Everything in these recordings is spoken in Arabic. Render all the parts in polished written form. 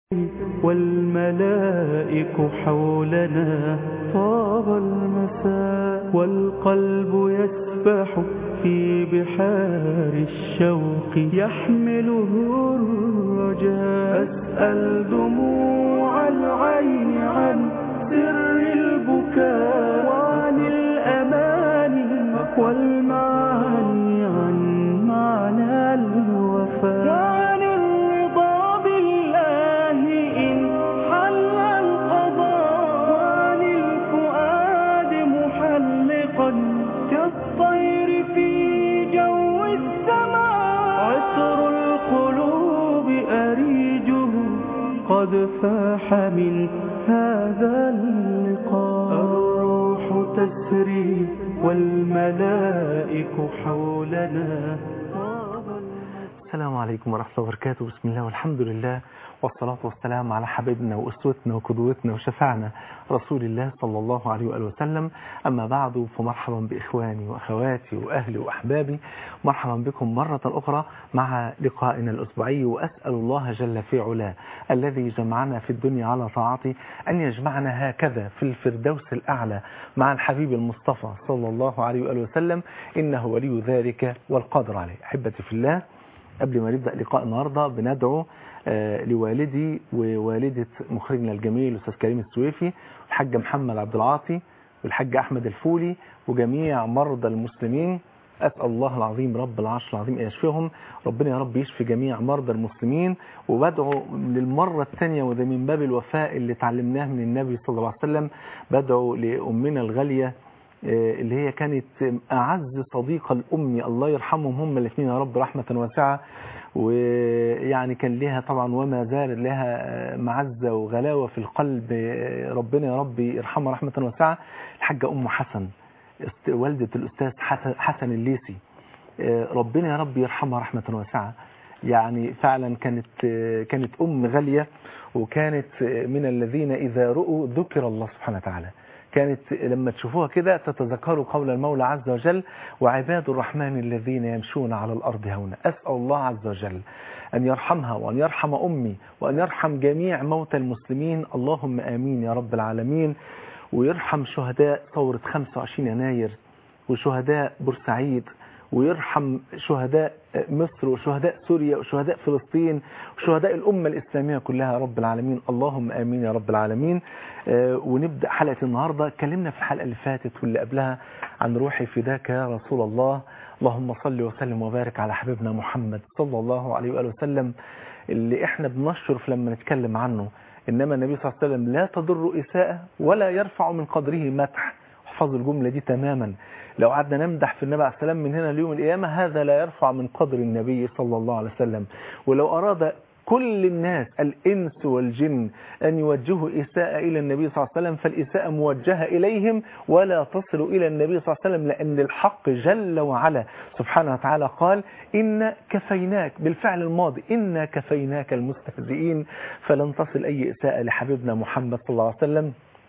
والملائك حولنا طاب المساء والقلب يسبح في بحار الشوق يحمله الرجاء أسأل دموع العين عن سر البكاء وعن الأماني والمعاني عن معنى الوفاء وعن الرضا بالله إن حل القضاء وعن الفؤاد محلقا كالطير في جو السماء عطر القلوب أريجه قد فاح من هذا اللقاء الروح تسري والملائك حولنا. السلام عليكم ورحمة الله وبركاته. بسم الله والحمد لله والصلاة والسلام على حبيبنا وأسوتنا وقدوتنا وشفعنا رسول الله صلى الله عليه وآله وسلم. أما بعد فمرحبا بإخواني وأخواتي وأهلي وأحبابي، مرحبا بكم مرة أخرى مع لقائنا الأسبوعي، وأسأل الله جل في علاه الذي جمعنا في الدنيا على طاعته أن يجمعنا هكذا في الفردوس الأعلى مع الحبيب المصطفى صلى الله عليه وآله وسلم، إنه ولي ذلك والقادر عليه. أحبتي في الله، قبل ما نبدأ لقاء النهاردة بندعو لوالدي ووالدة مخرجنا الجميل الأستاذ كريم السويفي، الحاج محمد عبد العاطي والحاج أحمد الفولي وجميع مرضى المسلمين. أسأل الله العظيم رب العرش العظيم أن يشفيهم، ربنا يا رب يشفي جميع مرضى المسلمين. وبدعو للمرة الثانية، وده من باب الوفاء اللي تعلمناه من النبي صلى الله عليه وسلم، بدعو لأمنا الغالية اللي هي كانت أعز صديقة لأمي، الله يرحمهم هم الاثنين يا رب رحمة واسعة، ويعني كان لها طبعا وما زال لها معزة وغلاوة في القلب، ربنا يا رب يرحمها رحمة واسعة. الحاجة أم حسن والدة الأستاذ حسن الليسي، ربنا يا رب يرحمها رحمة واسعة. يعني فعلا كانت أم غالية، وكانت من الذين إذا رؤوا ذكر الله سبحانه وتعالى. كانت لما تشوفوها كده تتذكروا قول المولى عز وجل: وعباد الرحمن الذين يمشون على الأرض هونا. أسأل الله عز وجل أن يرحمها وأن يرحم أمي وأن يرحم جميع موتى المسلمين، اللهم آمين يا رب العالمين. ويرحم شهداء ثورة 25 يناير وشهداء بورسعيد، ويرحم شهداء مصر وشهداء سوريا وشهداء فلسطين وشهداء الأمة الإسلامية كلها يا رب العالمين، اللهم آمين يا رب العالمين. ونبدأ حلقة النهاردة. اتكلمنا في الحلقة اللي فاتت واللي قبلها عن روحي فداك يا رسول الله، اللهم صل وسلم وبارك على حبيبنا محمد صلى الله عليه وآله وسلم، اللي احنا بنشرف لما نتكلم عنه. إنما النبي صلى الله عليه وسلم لا تضر إساءة ولا يرفع من قدره مدح. احفظوا الجملة دي تماما. لو قعدنا نمدح في النبي عليه السلام من هنا ليوم القيامة، هذا لا يرفع من قدر النبي صلى الله عليه وسلم. ولو أراد كل الناس الإنس والجن أن يوجهوا إساءة إلى النبي صلى الله عليه وسلم، فالإساءة موجهة إليهم ولا تصل إلى النبي صلى الله عليه وسلم، لأن الحق جل وعلا سبحانه وتعالى قال: إن كفيناك، بالفعل الماضي، إن كفيناك المستهزئين. فلن تصل أي إساءة لحبيبنا محمد صلى الله عليه وسلم،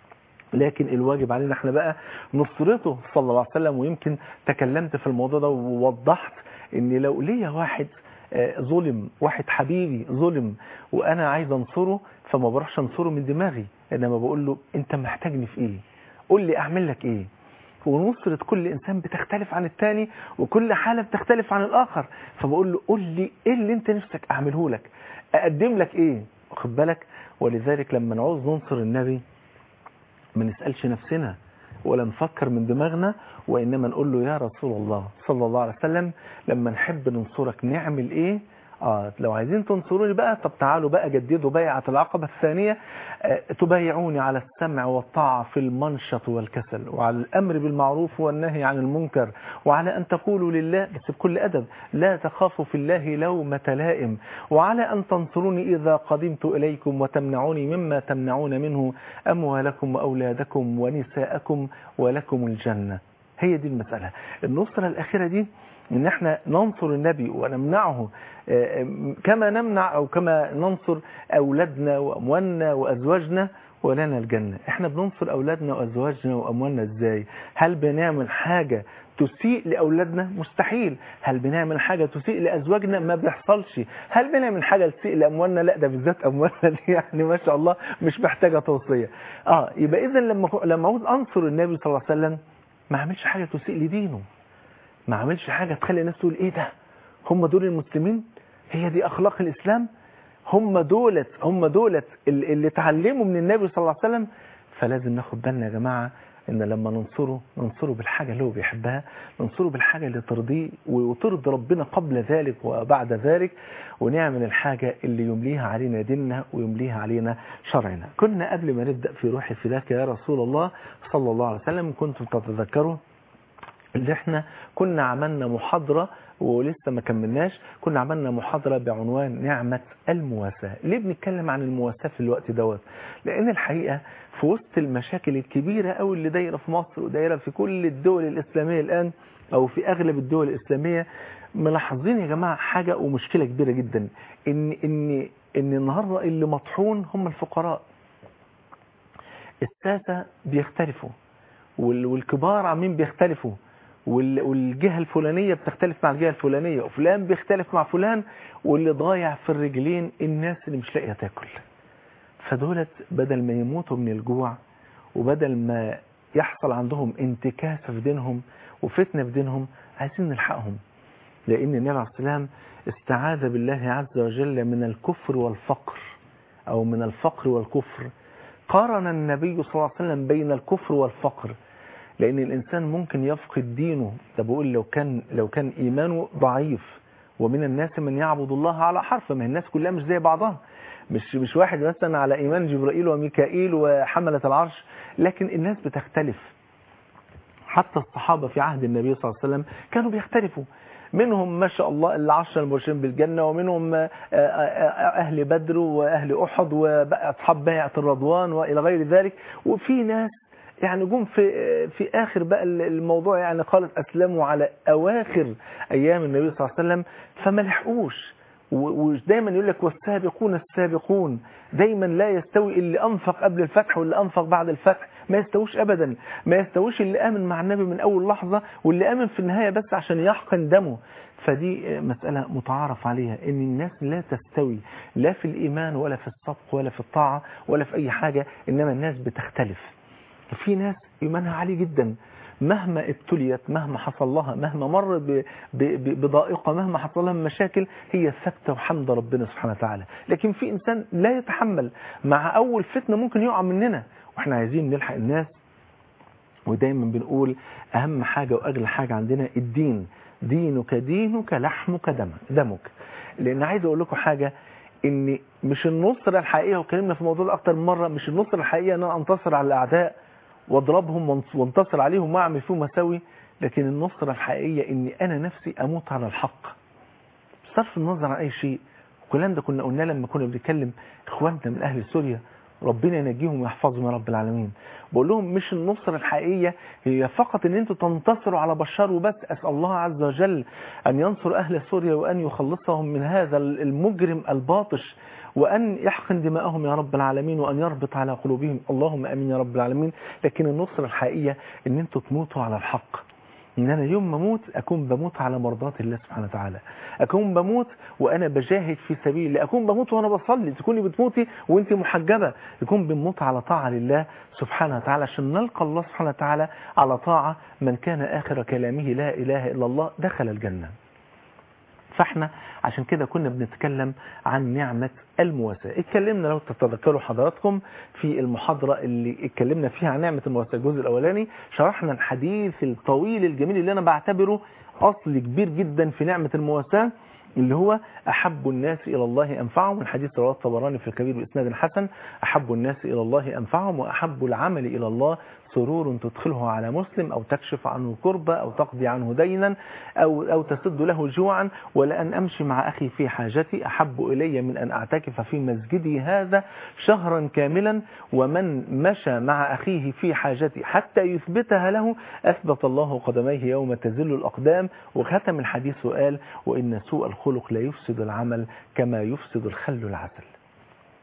لكن الواجب علينا احنا بقى نصرته صلى الله عليه وسلم. ويمكن تكلمت في الموضوع ده ووضحت ان لو ليا واحد ظلم، واحد حبيبي ظلم وانا عايز انصره، فما بروحش انصره من دماغي، انما بقول له: انت محتاجني في ايه؟ قول لي اعمل لك ايه؟ ونصرة كل انسان بتختلف عن التاني، وكل حالة بتختلف عن الاخر، فبقول له: قول لي ايه اللي انت نفسك اعمله لك، اقدم لك ايه؟ واخد بالك؟ ولذلك لما نعوز ننصر النبي ما نسألش نفسنا ولا نفكر من دماغنا، وإنما نقول له: يا رسول الله صلى الله عليه وسلم، لما نحب ننصرك نعمل إيه؟ لو عايزين تنصروني بقى، طب تعالوا بقى جددوا بيعة العقبة الثانية، تبايعوني على السمع والطاعة في المنشط والكسل، وعلى الأمر بالمعروف والنهي عن المنكر، وعلى أن تقولوا لله بس بكل أدب لا تخافوا في الله لومة لائم، وعلى أن تنصروني إذا قدمت إليكم وتمنعوني مما تمنعون منه أموالكم وأولادكم ونساءكم ولكم الجنة. هي دي المسألة. النصرة الأخيرة دي ان احنا ننصر النبي ونمنعه، كما نمنع او كما ننصر اولادنا واموالنا وازواجنا ولنا الجنة. احنا بننصر اولادنا وازواجنا واموالنا ازاي؟ هل بنعمل حاجة تسيء لأولادنا؟ مستحيل. هل بنعمل حاجة تسيء لأزواجنا؟ ما بيحصلش. هل بنعمل حاجة تسيء لأموالنا؟ لا، ده بالذات أموالنا دي يعني ما شاء الله مش محتاجة توصية. يبقى إذا لما عاوز أنصر النبي صلى الله عليه وسلم ما عملش حاجة تسيء لدينه، ما عملش حاجة تخلي الناس تقول إيه ده، هم دول المسلمين، هي دي أخلاق الإسلام، هم دولت اللي اتعلموا من النبي صلى الله عليه وسلم. فلازم ناخد بالنا يا جماعة ان لما ننصره بالحاجة اللي هو بيحبها، ننصره بالحاجة اللي ترضيه وترضي ربنا قبل ذلك وبعد ذلك، ونعمل الحاجة اللي يمليها علينا ديننا ويمليها علينا شرعنا. كنا قبل ما نبدأ في روحي فداك يا رسول الله صلى الله عليه وسلم كنتم تتذكروا اللي احنا كنا عملنا محاضرة ولسه ما كملناش، كنا عملنا محاضرة بعنوان نعمة المواساة. ليه بنتكلم عن المواساة في الوقت دوت؟ لأن الحقيقة في وسط المشاكل الكبيرة أو اللي دايرة في مصر ودايرة في كل الدول الإسلامية الآن أو في أغلب الدول الإسلامية، ملاحظين يا جماعة حاجة ومشكلة كبيرة جدا، إن النهاردة اللي مطحون هم الفقراء. الساسة بيختلفوا والكبار عمين بيختلفوا والجهة الفلانية بتختلف مع الجهة الفلانية وفلان بيختلف مع فلان، واللي ضايع في الرجلين الناس اللي مش لاقيه تاكل. فدولت بدل ما يموتوا من الجوع وبدل ما يحصل عندهم انتكاسة في دينهم وفتنة في دينهم، عايزين نلحقهم. لأن النبي عليه الصلاة والسلام استعاذ بالله عز وجل من الكفر والفقر أو من الفقر والكفر. قارن النبي صلى الله عليه وسلم بين الكفر والفقر، لأن الإنسان ممكن يفقد دينه. ده بقول لو كان إيمانه ضعيف. ومن الناس من يعبد الله على حرف، ما الناس كلها مش زي بعضها، مش واحد مثلا على إيمان جبرائيل وميكائيل وحملة العرش، لكن الناس بتختلف. حتى الصحابة في عهد النبي صلى الله عليه وسلم كانوا بيختلفوا، منهم ما شاء الله العشر المبشرين بالجنة، ومنهم أهل بدر وأهل أحد وأصحاب بيعة الرضوان وإلى غير ذلك. وفي ناس يعني جم في آخر بقى الموضوع، يعني قالت أسلموا على أواخر أيام النبي صلى الله عليه وسلم فما لحقوش. ودايما يقول لك والسابقون السابقون، دايما لا يستوي اللي أنفق قبل الفتح واللي أنفق بعد الفتح، ما يستويش أبدا. ما يستويش اللي آمن مع النبي من أول لحظة واللي آمن في النهاية بس عشان يحقن دمه. فدي مسألة متعارف عليها، ان الناس لا تستوي لا في الإيمان ولا في الصدق ولا في الطاعة ولا في أي حاجة، إنما الناس بتختلف. في ناس إيمانها عالي جدا، مهما ابتليت، مهما حصل لها، مهما مر بضائقة، مهما حصل لها مشاكل، هي ثابتة وحمد ربنا سبحانه وتعالى. لكن في إنسان لا يتحمل، مع أول فتنة ممكن يقع مننا. وإحنا عايزين نلحق الناس. ودايما بنقول أهم حاجة وأغلى حاجة عندنا الدين. دينك دينك لحمك دمك. لأن عايز أقول لكم حاجة، إن مش النصرة الحقيقية، وكلمنا في الموضوع ده أكتر من مرة، مش النصرة الحقيقية أن أنا أنتصر على الأعداء واضربهم وانتصر عليهم واعمل فيهم مساوي، لكن النصرة الحقيقية اني انا نفسي اموت على الحق بصرف النظر عن اي شيء. الكلام ده كنا قلنا لما كنا بنتكلم اخواننا من اهل سوريا، ربنا ينجيهم ويحفظهم يا رب العالمين. بقول لهم مش النصرة الحقيقية هي فقط ان انتوا تنتصروا على بشار وبس. اسأل الله عز وجل ان ينصر اهل سوريا وان يخلصهم من هذا المجرم الباطش، وأن يحقن دماءهم يا رب العالمين، وأن يربط على قلوبهم، اللهم أمين يا رب العالمين. لكن النصرة الحقيقية أن أنتوا تموتوا على الحق، أن أنا يوم ما أموت أكون بموت على مرضات الله سبحانه وتعالى، أكون بموت وأنا بجاهد في سبيل الله، أكون بموت وأنا بصلي، تكوني بتموتي وأنت محجبة، يكون بموت على طاعة لله سبحانه وتعالى، عشان نلقى الله سبحانه وتعالى على طاعة. من كان آخر كلامه لا إله إلا الله دخل الجنة. فاحنا عشان كده كنا بنتكلم عن نعمة المواساة. اتكلمنا لو تتذكروا حضراتكم في المحاضرة اللي اتكلمنا فيها عن نعمة المواساة الجزء الأولاني، شرحنا الحديث الطويل الجميل اللي أنا بعتبره أصل كبير جدا في نعمة المواساة، اللي هو أحب الناس إلى الله أنفعهم، من حديث رواه الطبراني في الكبير بإسناد حسن: أحب الناس إلى الله أنفعهم، وأحب العمل إلى الله سرور تدخله على مسلم، أو تكشف عنه كربة، أو تقضي عنه دينا، أو تسد له جوعا. ولأن أمشي مع أخي في حاجتي أحب إلي من أن أعتكف في مسجدي هذا شهرا كاملا. ومن مشى مع أخيه في حاجتي حتى يثبتها له أثبت الله قدميه يوم تزل الأقدام. وختم الحديث وقال: وإن سوء الخلق لا يفسد العمل كما يفسد الخل العسل.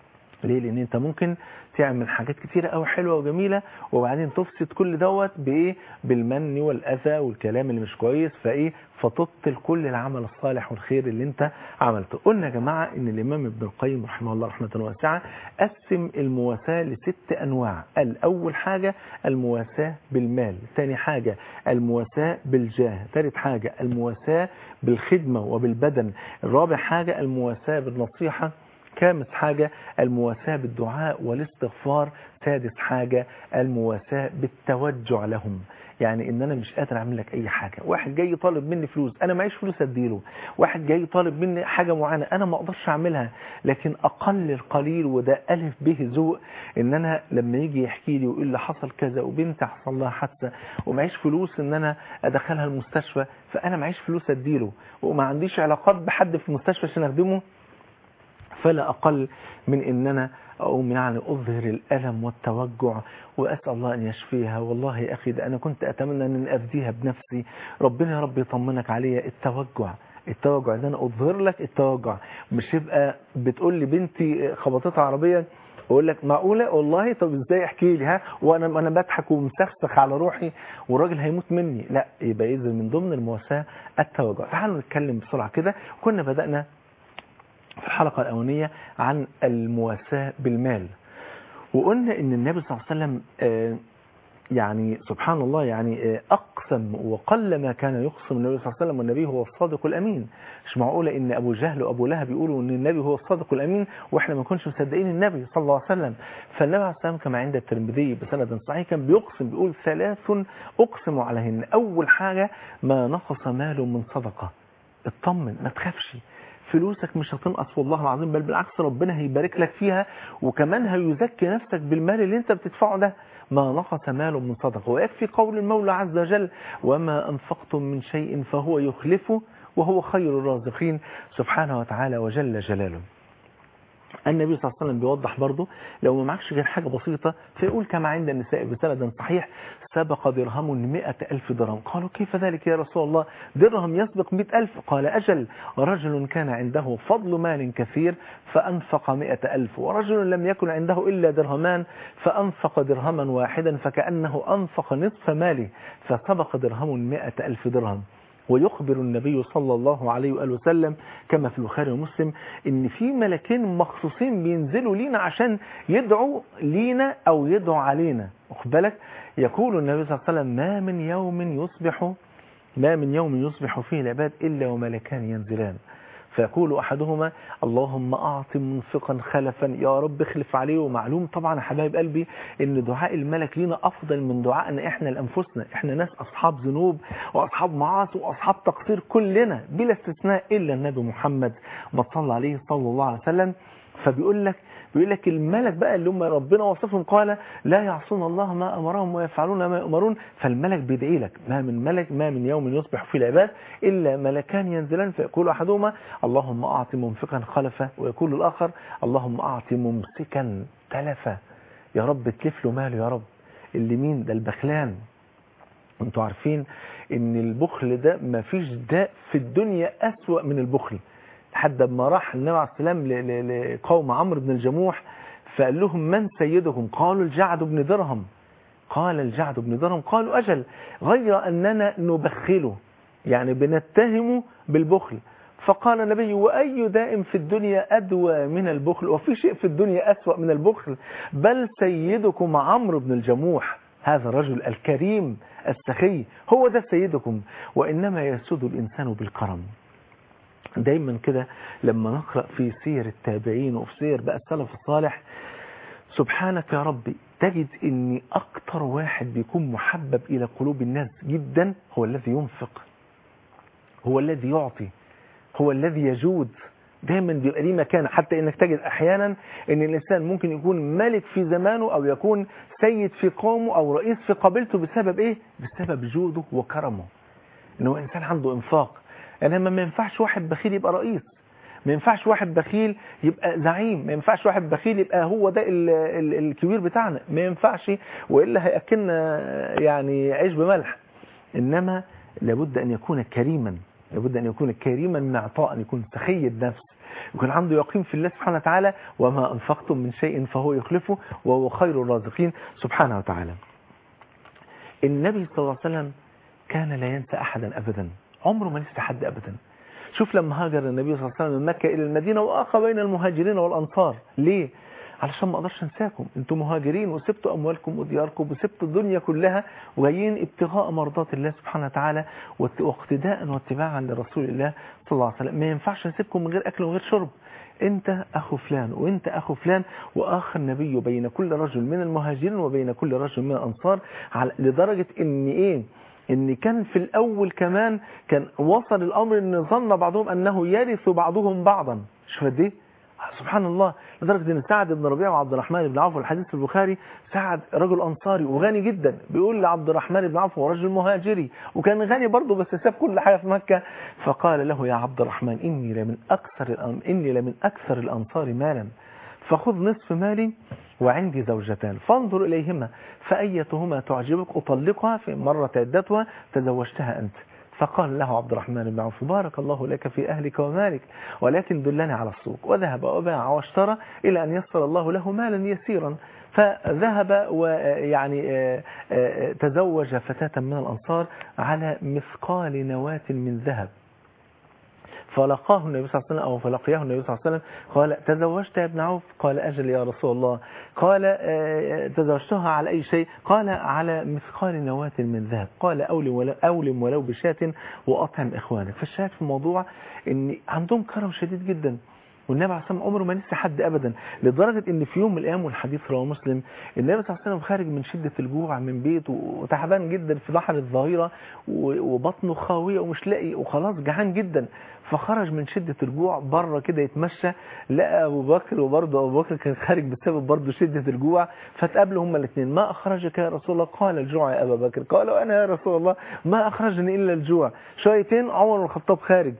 ليه؟ لان انت ممكن تعمل حاجات كتيرة قوي حلوة وجميلة وبعدين تفسد كل دوت بايه؟ بالمن والاذى والكلام اللي مش كويس، فتبطل كل العمل الصالح والخير اللي انت عملته. قلنا يا جماعة ان الامام ابن القيم رحمه الله رحمة واسعة قسم المواساة ل6 انواع. الاول حاجة المواساة بالمال، ثاني حاجة المواساة بالجاه، ثالث حاجة المواساة بالخدمة وبالبدن، الرابع حاجة المواساة بالنصيحة، خامس حاجة المواساة بالدعاء والاستغفار، سادس حاجة المواساة بالتوجع لهم. يعني ان انا مش قادر اعمل لك اي حاجة، واحد جاي طالب مني فلوس انا معيش فلوس اديله، واحد جاي طالب مني حاجة معينة انا ما اقدرش اعملها، لكن اقل القليل وده الف به ذوق ان انا لما يجي يحكي لي ويقول لي حصل كذا وبنتي حصل لها حادثة ومعيش فلوس ان انا ادخلها المستشفى، فانا معيش فلوس اديله وما عنديش علاقات بحد في المستشفى عشان اخدمه، فلا أقل من إن أنا أقوم يعني أظهر الألم والتوجع وأسأل الله أن يشفيها. والله يا أخي ده أنا كنت أتمنى أن أفديها بنفسي، ربنا يا رب يطمنك عليها. التوجع ده أنا أظهر لك التوجع، مش يبقى بتقول لي بنتي خبطتها عربية اقول لك معقوله والله، طب ازاي احكي لي وانا بضحك ومسخسخ على روحي والراجل هيموت مني، لا يبقى اذا من ضمن المواساة التوجع. تعالوا نتكلم بسرعه كده. كنا بدأنا في الحلقة الأولانية عن المواساة بالمال، وقلنا ان النبي صلى الله عليه وسلم يعني سبحان الله يعني أقسم وقل ما كان يقسم النبي صلى الله عليه وسلم، والنبي هو الصادق الأمين. مش معقولة ان أبو جهل وأبو لهب بيقولوا ان النبي هو الصادق الأمين واحنا ما نكونش مصدقين النبي صلى الله عليه وسلم. فالنبي عليه الصلاة والسلام كما عند الترمذي بسند صحيح كان بيقسم، بيقول 3 أقسم عليهن. أول حاجة ما نقص مال من صدقة، اطمن ما تخافش، فلوسك مش هتنقص والله العظيم، بل بالعكس ربنا هيبارك لك فيها وكمان هيزكي نفسك بالمال اللي انت بتدفعه ده. ما نقص مال من صدقه، ويكفي قول المولى عز وجل وما أنفقتم من شيء فهو يخلفه وهو خير الرازقين سبحانه وتعالى وجل جلاله. النبي صلى الله عليه وسلم بيوضح برضه لو ما معكش غير حاجة بسيطة فيقول كما عند النساء بسند صحيح سبق درهم 100,000 درهم. قالوا كيف ذلك يا رسول الله؟ درهم يسبق 100,000؟ قال أجل، رجل كان عنده فضل مال كثير فأنفق 100,000، ورجل لم يكن عنده إلا درهمان فأنفق درهما واحدا فكأنه أنفق نصف ماله فسبق درهم 100,000 درهم. ويخبر النبي صلى الله عليه وآله وسلم كما في البخاري ومسلم ان في ملكين مخصوصين بينزلوا لينا عشان يدعوا لينا او يدعوا علينا. واخد بالك؟ يقول النبي صلى الله عليه وسلم ما من يوم يصبح فيه العباد الا وملكان ينزلان فيقول أحدهما اللهم أعط منفقا خلفا، يا رب اخلف عليه. ومعلوم طبعا يا حبايب قلبي ان دعاء الملك لينا أفضل من دعائنا إحنا لأنفسنا. إحنا ناس أصحاب ذنوب وأصحاب معاصي وأصحاب تقصير كلنا بلا استثناء إلا النبي محمد ما صلى عليه صلى الله عليه وسلم. فبيقول لك الملك بقى اللي هم ربنا وصفهم قال لا يعصون الله ما أمرهم ويفعلون ما يؤمرون، فالملك بيدعي لك. ما من يوم يصبح فيه العباد إلا ملكان ينزلان فيقول أحدهما اللهم أعط منفقا خلفا، ويقول الآخر اللهم أعط ممسكا تلفا، يا رب تلف له ماله يا رب. اللي مين ده؟ البخلان. انتوا عارفين ان البخل ده ما فيش داء في الدنيا أسوأ من البخل. لحد ما راح النبي عليه السلام لقوم عمرو بن الجموح فقال لهم من سيدكم؟ قالوا الجعد بن درهم. قال الجعد بن درهم قالوا أجل، غير أننا نبخله يعني بنتهمه بالبخل. فقال النبي وأي داء في الدنيا أدوى من البخل؟ وفي شيء في الدنيا أسوأ من البخل؟ بل سيدكم عمرو بن الجموح هذا الرجل الكريم السخي هو ده سيدكم، وإنما يسود الإنسان بالكرم. دايما كده لما نقرأ في سير التابعين وفي سير بقى السلف الصالح سبحانك يا ربي تجد ان اكتر واحد بيكون محبب الى قلوب الناس جدا هو الذي ينفق، هو الذي يعطي، هو الذي يجود. دايما بيبقى ليه مكانه، حتى انك تجد احيانا ان الانسان ممكن يكون ملك في زمانه او يكون سيد في قومه او رئيس في قبيلته بسبب ايه؟ بسبب جوده وكرمه، انه انسان عنده انفاق. انما ما ينفعش واحد بخيل يبقى رئيس، ما ينفعش واحد بخيل يبقى زعيم، ما ينفعش واحد بخيل يبقى هو ده الكبير بتاعنا، ما ينفعش، وإلا هيأكلنا يعني عيش بملح. إنما لابد أن يكون كريما لابد أن يكون كريما معطاء، يكون سخي النفس، يكون عنده يقين في الله سبحانه وتعالى، وما أنفقتم من شيء فهو يخلفه وهو خير الرازقين سبحانه وتعالى. النبي صلى الله عليه وسلم كان لا ينسى أحدا أبدا، عمره ما نسى حد أبدا. شوف لما هاجر النبي صلى الله عليه وسلم من مكة إلى المدينة وأخى بين المهاجرين والأنصار، ليه؟ علشان ما أقدرش أنساكم، أنتم مهاجرين وسبتوا أموالكم ودياركم وسبتوا الدنيا كلها وجايين ابتغاء مرضات الله سبحانه وتعالى واقتداء واتباعا لرسول الله صلى الله عليه وسلم. ما ينفعش أسيبكم من غير أكل وغير شرب. أنت أخو فلان وأنت أخو فلان، وآخى النبي بين كل رجل من المهاجرين وبين كل رجل من الأنصار، لدرجة إن إيه؟ إن كان في الأول كمان كان وصل الأمر إن ظن بعضهم أنه يرث بعضهم بعضا. شوف دي سبحان الله، لدرجة ان سعد بن ربيعة وعبد الرحمن بن عوف، والحديث في البخاري، سعد رجل أنصاري وغني جدا، بيقول لعبد الرحمن بن عوف هو رجل مهاجري وكان غني برضه بس ساب كل حاجة في مكة، فقال له يا عبد الرحمن إني لمن أكثر الأنصار مالا، فخذ نصف مالي وعندي زوجتان فانظر إليهما فأيتهما تعجبك أطلقها، في مرة عدتها تزوجتها أنت. فقال له عبد الرحمن بن عوف بارك الله لك في أهلك ومالك، ولكن دلني على السوق. وذهب وباع واشترى إلى أن يسر الله له مالا يسيرا، فذهب ويعني تزوج فتاة من الأنصار على مثقال نواة من ذهب. فلقاه النبي صلى الله عليه وسلم أو فلقياه النبي صلى الله عليه وسلم قال تزوجت يا ابن عوف؟ قال أجل يا رسول الله. قال تزوجتها على أي شيء؟ قال على مثقال نواة من ذهب. قال أولم ولو بشاة وأطعم إخوانك. فالشاهد في الموضوع أن عندهم كرم شديد جدا، والنبي عليه الصلاة والسلام عمره ما نسي حد أبدا، لدرجة أن في يوم من الأيام، والحديث رواه مسلم، النبي صلى الله عليه وسلم خارج من شدة الجوع من بيته وتعبان جدا في بحر الظهيرة وبطنه خاوية ومش لاقي وخلاص جعان جدا، فخرج من شدة الجوع بره كده يتمشى، لقى أبو بكر، وبرضه أبو بكر كان خارج بسبب برضه شدة الجوع، فتقابلوا هما الاثنين. ما أخرجك يا رسول الله؟ قال الجوع يا أبا بكر. قال وأنا يا رسول الله ما أخرجني إلا الجوع. شويتين عمر بن الخطاب خارج،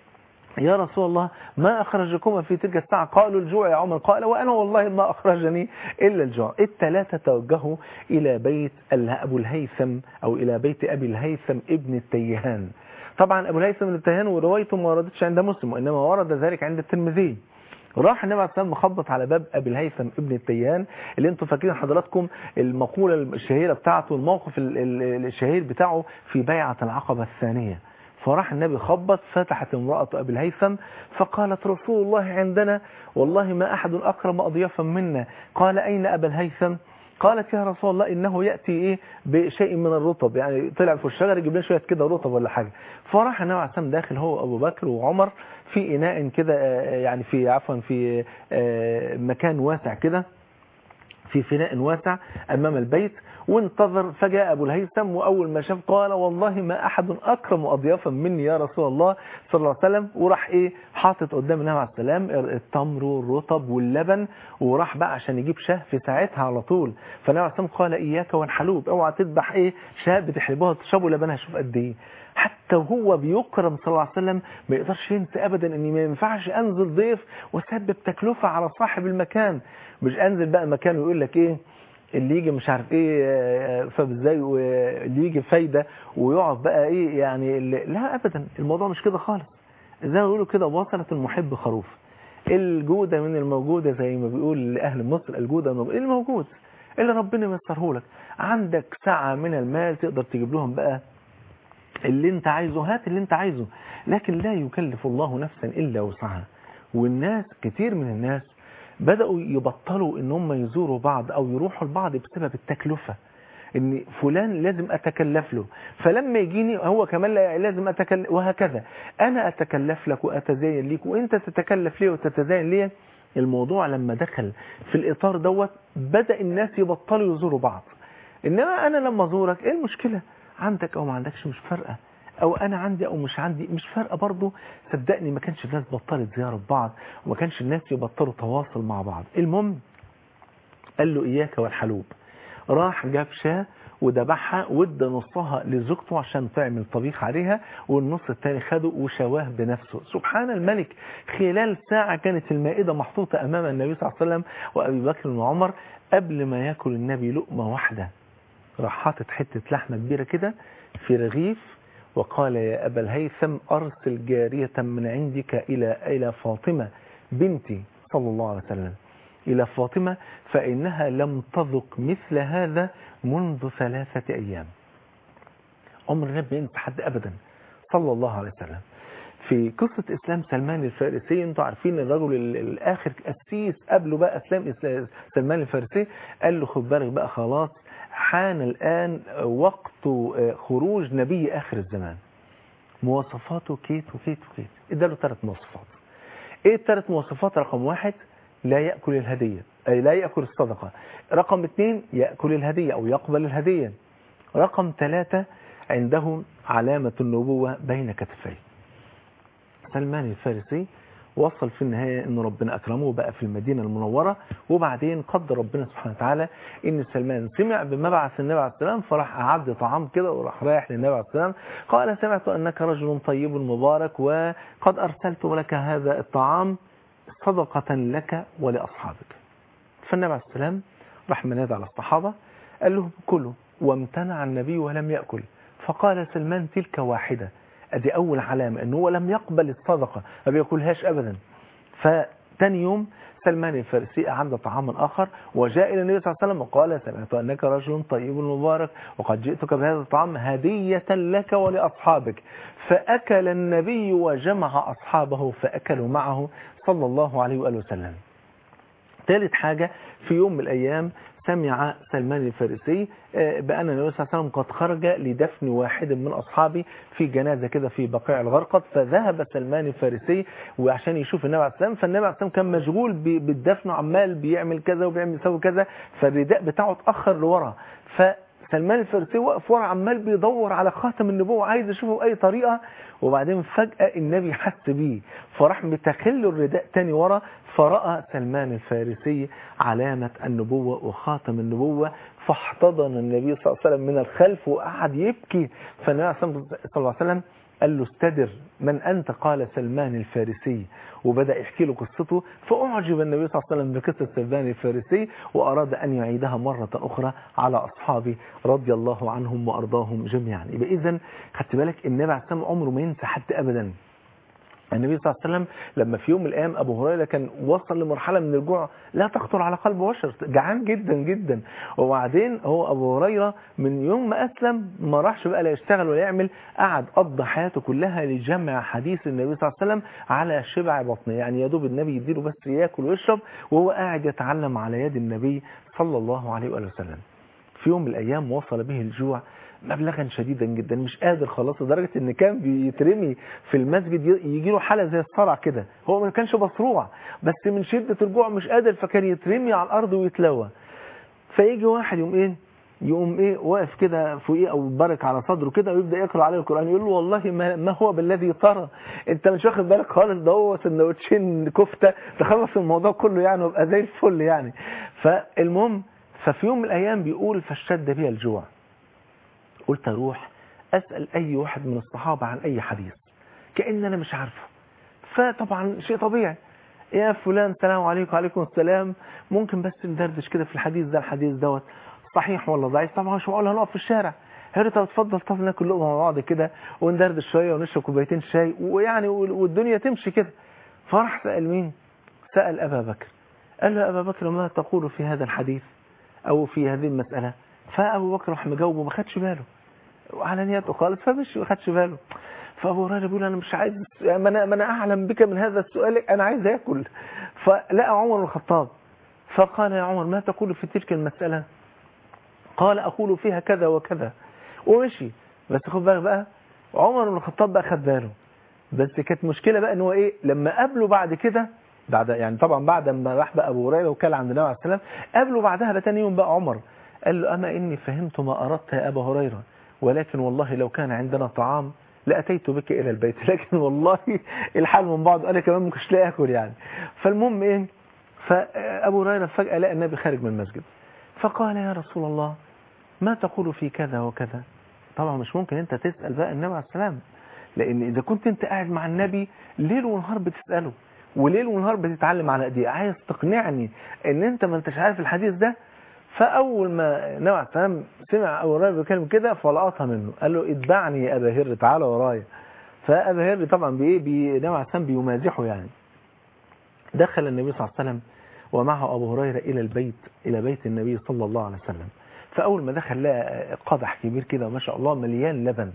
يا رسول الله ما أخرجكما في تلك الساعة؟ قالوا الجوع يا عمر. قال وأنا والله ما أخرجني إلا الجوع. الثلاثة توجهوا إلى بيت أبو الهيثم أو إلى بيت أبي الهيثم ابن التيهان. طبعا أبو الهيثم ابن التيهان وروايته ما وردتش عند مسلم، وإنما ورد ذلك عند الترمذي. راح النبي عليه الصلاة والسلام مخبط على باب أبي الهيثم ابن التيهان، اللي انتم فاكرين حضراتكم المقولة الشهيرة بتاعته، الموقف الشهير بتاعه في بيعة العقبة الثانية. فراح النبي خبط، فتحت امرأة أبي الهيثم فقالت رسول الله عندنا والله ما أحد أكرم أضيافا منا. قال أين أبا الهيثم؟ قالت يا رسول الله إنه يأتي بشيء من الرطب، يعني طلع في الشجر يجيب لنا شوية كده رطب ولا حاجة. فراح النبي عليه الصلاة داخل هو أبو بكر وعمر في إناء كده، يعني في مكان واسع كده، في فناء واسع أمام البيت، وانتظر. فجاء أبو الهيثم، وأول ما شاف قال والله ما أحد أكرم أضيافا مني يا رسول الله صلى الله عليه وسلم. وراح حاطط قدام النبي عليه السلام التمر والرطب واللبن، وراح بقى عشان يجيب شاه في ساعتها على طول. فالنبي عليه السلام قال إياك والحلوب، اوعى تذبح شاه بتحلبوها تشربوا لبنها. شوف قد ايه حتى وهو بيكرم صلى الله عليه وسلم ما يقدرش ينسى ابدا ان ما ينفعش انزل ضيف وسبب تكلفة على صاحب المكان. مش انزل بقى مكان ويقول لك اللي يجي مش عارف فازاي، واللي يجي فايدة ويقعد بقى يعني لا ابدا، الموضوع مش كده خالص. زي ما بيقولوا كده وصلت المحب خروف، الجودة من الموجودة، زي ما بيقول اهل مصر الجودة من الموجود اللي ربنا ميسره لك. عندك سعة من المال تقدر تجيب لهم بقى اللي انت عايزه، هات اللي انت عايزه، لكن لا يكلف الله نفسا الا وسعها. والناس كتير من الناس بدأوا يبطلوا ان هم يزوروا بعض او يروحوا لبعض بسبب التكلفة، ان فلان لازم اتكلف له، فلما يجيني هو كمان لازم اتكلف، وهكذا انا اتكلف لك واتزين ليك وانت تتكلف لي وتتزين لي. الموضوع لما دخل في الاطار دوت بدأ الناس يبطلوا يزوروا بعض. انما انا لما ازورك ايه المشكلة؟ عندك او ما عندكش مش فارقة، او انا عندي او مش عندي مش فارقة برضو. صدقني ما كانش الناس بطلت زيارة بعض، وما كانش الناس يبطلوا تواصل مع بعض. المهم قال له اياك والحلوب، راح جاب شاه وذبحها وادى نصها لزوجته عشان تعمل طبيخ عليها، والنص الثاني خده وشواه بنفسه. سبحان الملك، خلال ساعة كانت المائدة محطوطة امام النبي صلى الله عليه وسلم وابي بكر وعمر. قبل ما ياكل النبي لقمة واحدة راح حاطط حتة لحمة كبيرة كده في رغيف، وقال يا أبا الهيثم أرسل جارية من عندك إلى فاطمة بنتي صلى الله عليه وسلم، إلى فاطمة، فإنها لم تذق مثل هذا منذ 3 أيام. عمر النبي ينسى حد أبدا صلى الله عليه وسلم. في قصة إسلام سلمان الفارسي، انتوا عارفين الرجل الآخر أسيس قبله بقى سلمان الفارسي، قال له خد بالك بقى خلاص حان الآن وقت خروج نبي آخر الزمان، مواصفاته كيت وكيت وكيت. اداله 3 مواصفات. ايه ال3 مواصفات؟ رقم 1 لا يأكل الهدية، أي لا يأكل الصدقة. رقم 2 يأكل الهدية أو يقبل الهدية. رقم 3 عنده علامة النبوة بين كتفيه. سلمان الفارسي وصل في النهاية ان ربنا اكرمه بقى في المدينة المنورة، وبعدين قدر ربنا سبحانه وتعالى ان سلمان سمع بمبعث النبي عليه السلام، فراح اعد طعام كده وراح رايح للنبي عليه السلام، قال سمعت انك رجل طيب مبارك وقد ارسلت لك هذا الطعام صدقة لك ولاصحابك. فالنبي عليه السلام راح منادى على الصحابة قال لهم كلوا، وامتنع النبي ولم يأكل. فقال سلمان تلك واحدة، ادي اول علامة انه هو لم يقبل الصدقة، ما بياكلهاش ابدا. فتاني يوم سلمان الفارسي أعد طعاما آخر وجاء إلى النبي صلى الله عليه وسلم وقال سمعت أنك رجل طيب مبارك وقد جئتك بهذا الطعام هدية لك ولأصحابك. فأكل النبي وجمع أصحابه فأكلوا معه صلى الله عليه وآله وسلم. ثالث حاجة، في يوم من الأيام سمع سلمان الفارسي بأن النبي صلى الله عليه وسلم قد خرج لدفن واحد من أصحابه في جنازة كده في بقيع الغرقد، فذهب سلمان الفارسي وعشان يشوف النبي عليه السلام، فالنبي عليه السلام كان مشغول بالدفن وعمال بيعمل كذا وبيعمل يسوي كذا، فالرداء بتاعه اتأخر لورا. فسلمان الفارسي وقف ورا عمال بيدور على خاتم النبوة عايز يشوفه بأي طريقة، وبعدين فجأة النبي حس بيه فراح متخل الرداء تاني ورا، فرأى سلمان الفارسي علامة النبوة وخاتم النبوة، فاحتضن النبي صلى الله عليه وسلم من الخلف وقعد يبكي. فالنبي صلى الله عليه وسلم قال له استدر من أنت؟ قال سلمان الفارسي، وبدأ يحكي له قصته. فأعجب النبي صلى الله عليه وسلم بقصة سلمان الفارسي وأراد أن يعيدها مرة أخرى على أصحابه رضي الله عنهم وأرضاهم جميعا. يبقى إذن خدت بالك النبي عليه السلام عمره ما ينسى حد أبدا. النبي صلى الله عليه وسلم لما في يوم من الأيام أبو هريرة كان وصل لمرحلة من الجوع لا تخطر على قلب بشر، جعان جدا جدا، وبعدين هو أبو هريرة من يوم ما أسلم ما راحش بقى لا يشتغل ولا يعمل، قعد قضى حياته كلها لجمع حديث النبي صلى الله عليه وسلم على شبع بطنه، يعني يا دوب النبي يديله بس ياكل ويشرب وهو قاعد يتعلم على يد النبي صلى الله عليه وآله وسلم. في يوم من الأيام وصل به الجوع مبلغا شديدا جدا، مش قادر خلاص، لدرجة ان كان بيترمي في المسجد يجي له حالة زي الصرع كده، هو ما كانش مصروع بس من شدة الجوع مش قادر، فكان يترمي على الارض ويتلوى. فيجي واحد يقوم ايه واقف كده فوقيه او برك على صدره كده ويبدا يقرا عليه القران، يقول له والله ما هو بالذي ترى، انت مش واخد بالك خالص، ده هو سندوتشين كفته تخلص الموضوع كله يعني ويبقى زي الفل يعني. فالمهم ففي يوم من الايام بيقول فاشتد بي الجوع، قلت اروح اسال اي واحد من الصحابه عن اي حديث كأن انا مش عارفه. فطبعا شيء طبيعي، يا فلان السلام عليكم وعليكم السلام، ممكن بس ندردش كده في الحديث ده، الحديث دوت صحيح ولا ضعيف؟ طبعا مش معقول هنقف في الشارع، هرتا اتفضل طب ناكل لقمه مع بعض كده وندردش شويه ونشرب كوبايتين شاي ويعني والدنيا تمشي كده. فراح سأل مين؟ سأل ابا بكر، قال له ابا بكر ما تقول في هذا الحديث او في هذه المسألة؟ فابو بكر راح مجاوبه ما خدش باله وعلى نيته خالص، فمشي ما خدش باله. فابو هريره بيقول انا مش عايز، ما انا اعلم بك من هذا السؤال، انا عايز اكل. فلقى عمر بن الخطاب فقال يا عمر ما تقول في تلك المسألة؟ قال اقول فيها كذا وكذا، ومشي. بس خد بالك بقى عمر بن الخطاب بقى خد باله، بس كانت مشكلة بقى ان هو ايه لما قابله بعد كده، بعد يعني طبعا بعد ما راح بقى ابو هريره وكل عند النبي عليه السلام، قابله بعدها بتاني يوم بقى عمر قال له اما اني فهمت ما اردت يا ابا هريره، ولكن والله لو كان عندنا طعام لاتيت بك الى البيت، لكن والله الحال من بعض انا كمان مش لاقي اكل يعني. فالمهم ايه، فابو هريره فجاه لقى النبي خارج من المسجد فقال يا رسول الله ما تقول في كذا وكذا؟ طبعا مش ممكن انت تسال بقى النبي عليه السلام، لان اذا كنت انت قاعد مع النبي ليل ونهار بتساله وليل ونهار بتتعلم على ايديه، عايز تقنعني ان انت ما انتش عارف الحديث ده؟ فأول ما النبي عليه السلام سمع أبو هريرة بيتكلم كده فلقطها منه، قال له اتبعني يا أبا هر، تعالى ورايا. فأبا هر طبعا النبي عليه السلام بيمازحه يعني. دخل النبي صلى الله عليه وسلم ومعه أبو هريرة إلى بيت النبي صلى الله عليه وسلم. فأول ما دخل لقى قدح كبير كده ما شاء الله مليان لبن.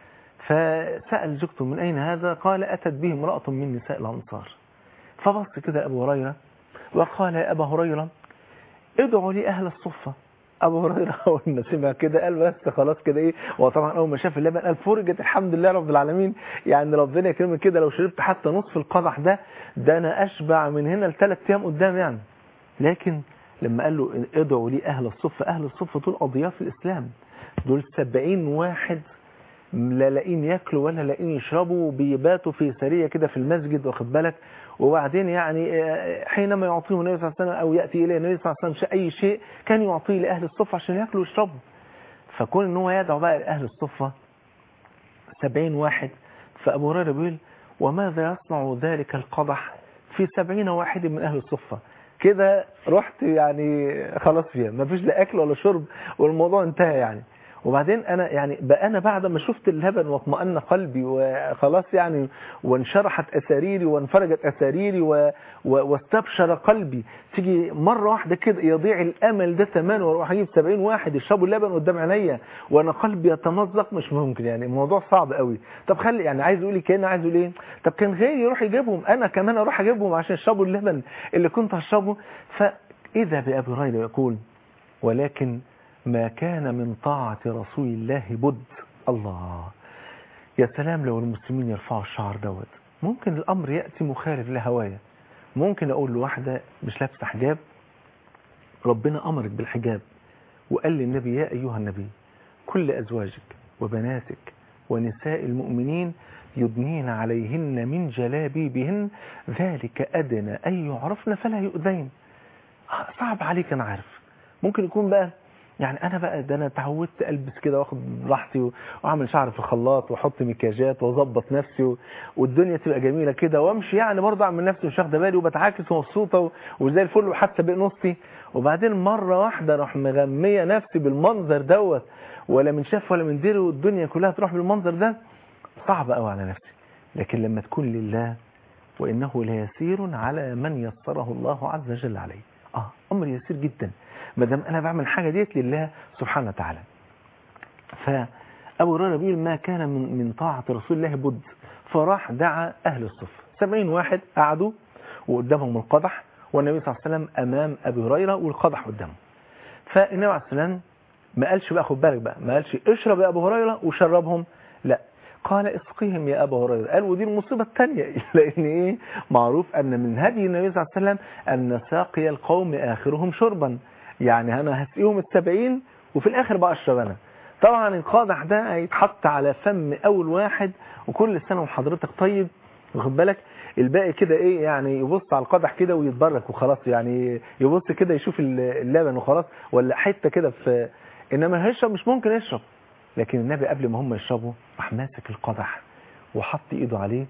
فسأل زوجته من أين هذا؟ قال أتت به امرأة من نساء الأنصار. فبص كده أبو هريرة وقال يا أبا هريرة ادعوا لي أهل الصفة. أبو هريرة أول ما سمع كده قال بس خلاص كده إيه. وطبعا أول ما شاف اللبن قال فرجت الحمد لله رب العالمين، يعني ربنا يكرمك كده لو شربت حتى نصف القدح ده أنا أشبع من هنا ل3 أيام قدام يعني. لكن لما قال له ادعوا لي أهل الصفة، أهل الصفة دول أضياف الإسلام، دول 70 واحد لا لاقين ياكلوا ولا لاقين يشربوا، بيباتوا في سرية كده في المسجد واخد بالك. وبعدين يعني حينما يعطيهم النبي صلى الله عليه وسلم او ياتي اليه النبي صلى الله عليه وسلم اي شيء كان يعطيه لاهل الصفه عشان ياكلوا ويشربوا. فكون ان هو يدعو بقى لاهل الصفه 70 واحد. فابو هريره بيقول وماذا يصنع ذلك القدح في 70 واحد من اهل الصفه؟ كده رحت يعني خلاص فيها ما فيش لا اكل ولا شرب والموضوع انتهى يعني. وبعدين انا بعد ما شفت اللبن واطمأن قلبي وخلاص يعني وانشرحت اساريري وانفرجت اساريري واستبشر قلبي، تيجي مره واحده كده يضيع الامل ده تماما واروح اجيب 70 واحد يشربوا اللبن قدام عينيا وانا قلبي يتمزق؟ مش ممكن يعني، الموضوع صعب قوي. طب خلي يعني عايز اقول كان عايز اقول ايه، طب كان غيري يروح يجيبهم، انا كمان اروح اجيبهم عشان يشربوا اللبن اللي كنت هشربه. فاذا بأبي هريرة يقول ولكن ما كان من طاعة رسول الله بد. الله يا سلام لو المسلمين يرفعوا الشعر دوت. ممكن الأمر يأتي مخالف لهوايا، ممكن أقول لواحدة مش لابسة حجاب ربنا أمرك بالحجاب وقال للنبي يا أيها النبي كل أزواجك وبناتك ونساء المؤمنين يدنين عليهن من جلابيبهن ذلك أدنى أن يعرفن فلا يؤذين. صعب عليك أنا عارف، ممكن يكون بقى يعني انا بقى ده انا اتعودت البس كده واخد راحتي واعمل شعر في الخلاط واحط مكياجات واظبط نفسي والدنيا تبقى جميله كده وامشي يعني برضه اعمل نفسي مش واخده بالي وبتعاكس ومبسوطه وزي الفل وحتى بقى نصي. وبعدين مره واحده اروح مغميه نفسي بالمنظر دوت ولا من شاف ولا من دير والدنيا كلها تروح بالمنظر ده. صعب قوي على نفسي. لكن لما تكون لله وانه ليسير على من يسره الله عز وجل عليه. امر يسير جدا ما دام انا بعمل حاجه ديت لله سبحانه وتعالى. فابو هريره بيقول ما كان من طاعه رسول الله بد. فراح دعا اهل الصف 70 واحد قعدوا وقدامهم القدح والنبي صلى الله عليه وسلم امام ابي هريره والقدح قدامه. فالنبي عليه الصلاه والسلام ما قالش بقى خد بالك بقى، ما قالش اشرب يا ابو هريره وشربهم، لا قال اسقيهم يا ابا هريره. قال ودي المصيبه الثانيه لان ايه معروف ان من هدي النبي صلى الله عليه وسلم ان ساقي القوم اخرهم شربا، يعني انا هسقيهم 70 وفي الاخر بقى اشرب انا. طبعا القادح ده هيتحط على فم اول واحد وكل سنه وحضرتك طيب واخد بالك. الباقي كده ايه يعني يبص على القدح كده ويتبرك وخلاص، يعني يبص كده يشوف اللبن وخلاص ولا حته كده في، انما هيشرب مش ممكن يشرب. لكن النبي قبل ما هم يشربوا راح ماسك القدح وحط ايده عليه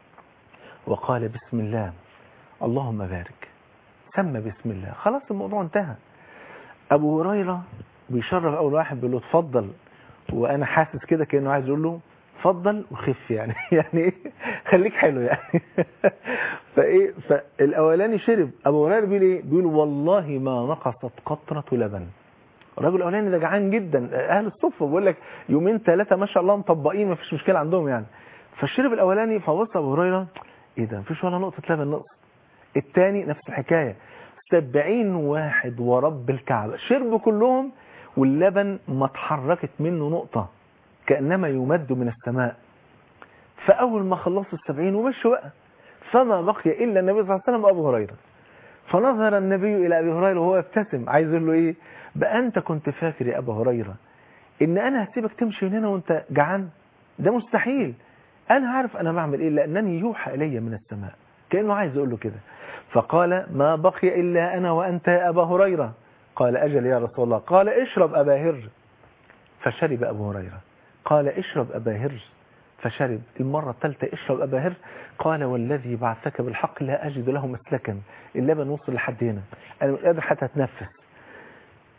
وقال بسم الله اللهم بارك، سمى بسم الله، خلاص الموضوع انتهى. ابو هريره بيشرب اول واحد بيقول له اتفضل، وانا حاسس كده كانه عايز يقول له اتفضل وخف يعني يعني ايه خليك حلو يعني فايه فالاولاني شرب. ابو هريره بيقول ايه؟ بيقول والله ما نقصت قطره لبن. الراجل الاولاني ده جعان جدا، اهل الصفه بيقول لك يومين 3 ما شاء الله مطبقين ما فيش مشكله عندهم يعني. فالشرب الاولاني فبص ابو هريره ايه ده مفيش ولا نقطه لبن نقص. الثاني نفس الحكايه 70 واحد ورب الكعبه شربوا كلهم واللبن ما اتحركت منه نقطه كانما يمد من السماء. فاول ما خلصوا 70 ومشوا بقى فما بقي الا النبي صلى الله عليه وسلم وابو هريره. فنظر النبي الى ابي هريره وهو يبتسم عايز يقول له ايه بقى انت كنت فاكر يا ابا هريره ان انا هسيبك تمشي من هنا وانت جعان؟ ده مستحيل، انا عارف انا بعمل ايه لانني يوحى الي من السماء. كانه عايز يقول له كده. فقال ما بقي الا انا وانت يا ابا هريره. قال اجل يا رسول الله. قال اشرب ابا هر. فشرب ابو هريره. قال اشرب ابا هر. فشرب. المره الثالثه اشرب ابا هر. قال والذي بعثك بالحق لا اجد له مسلكا، اللبن وصل لحد هنا انا مش قادر حتى اتنفس.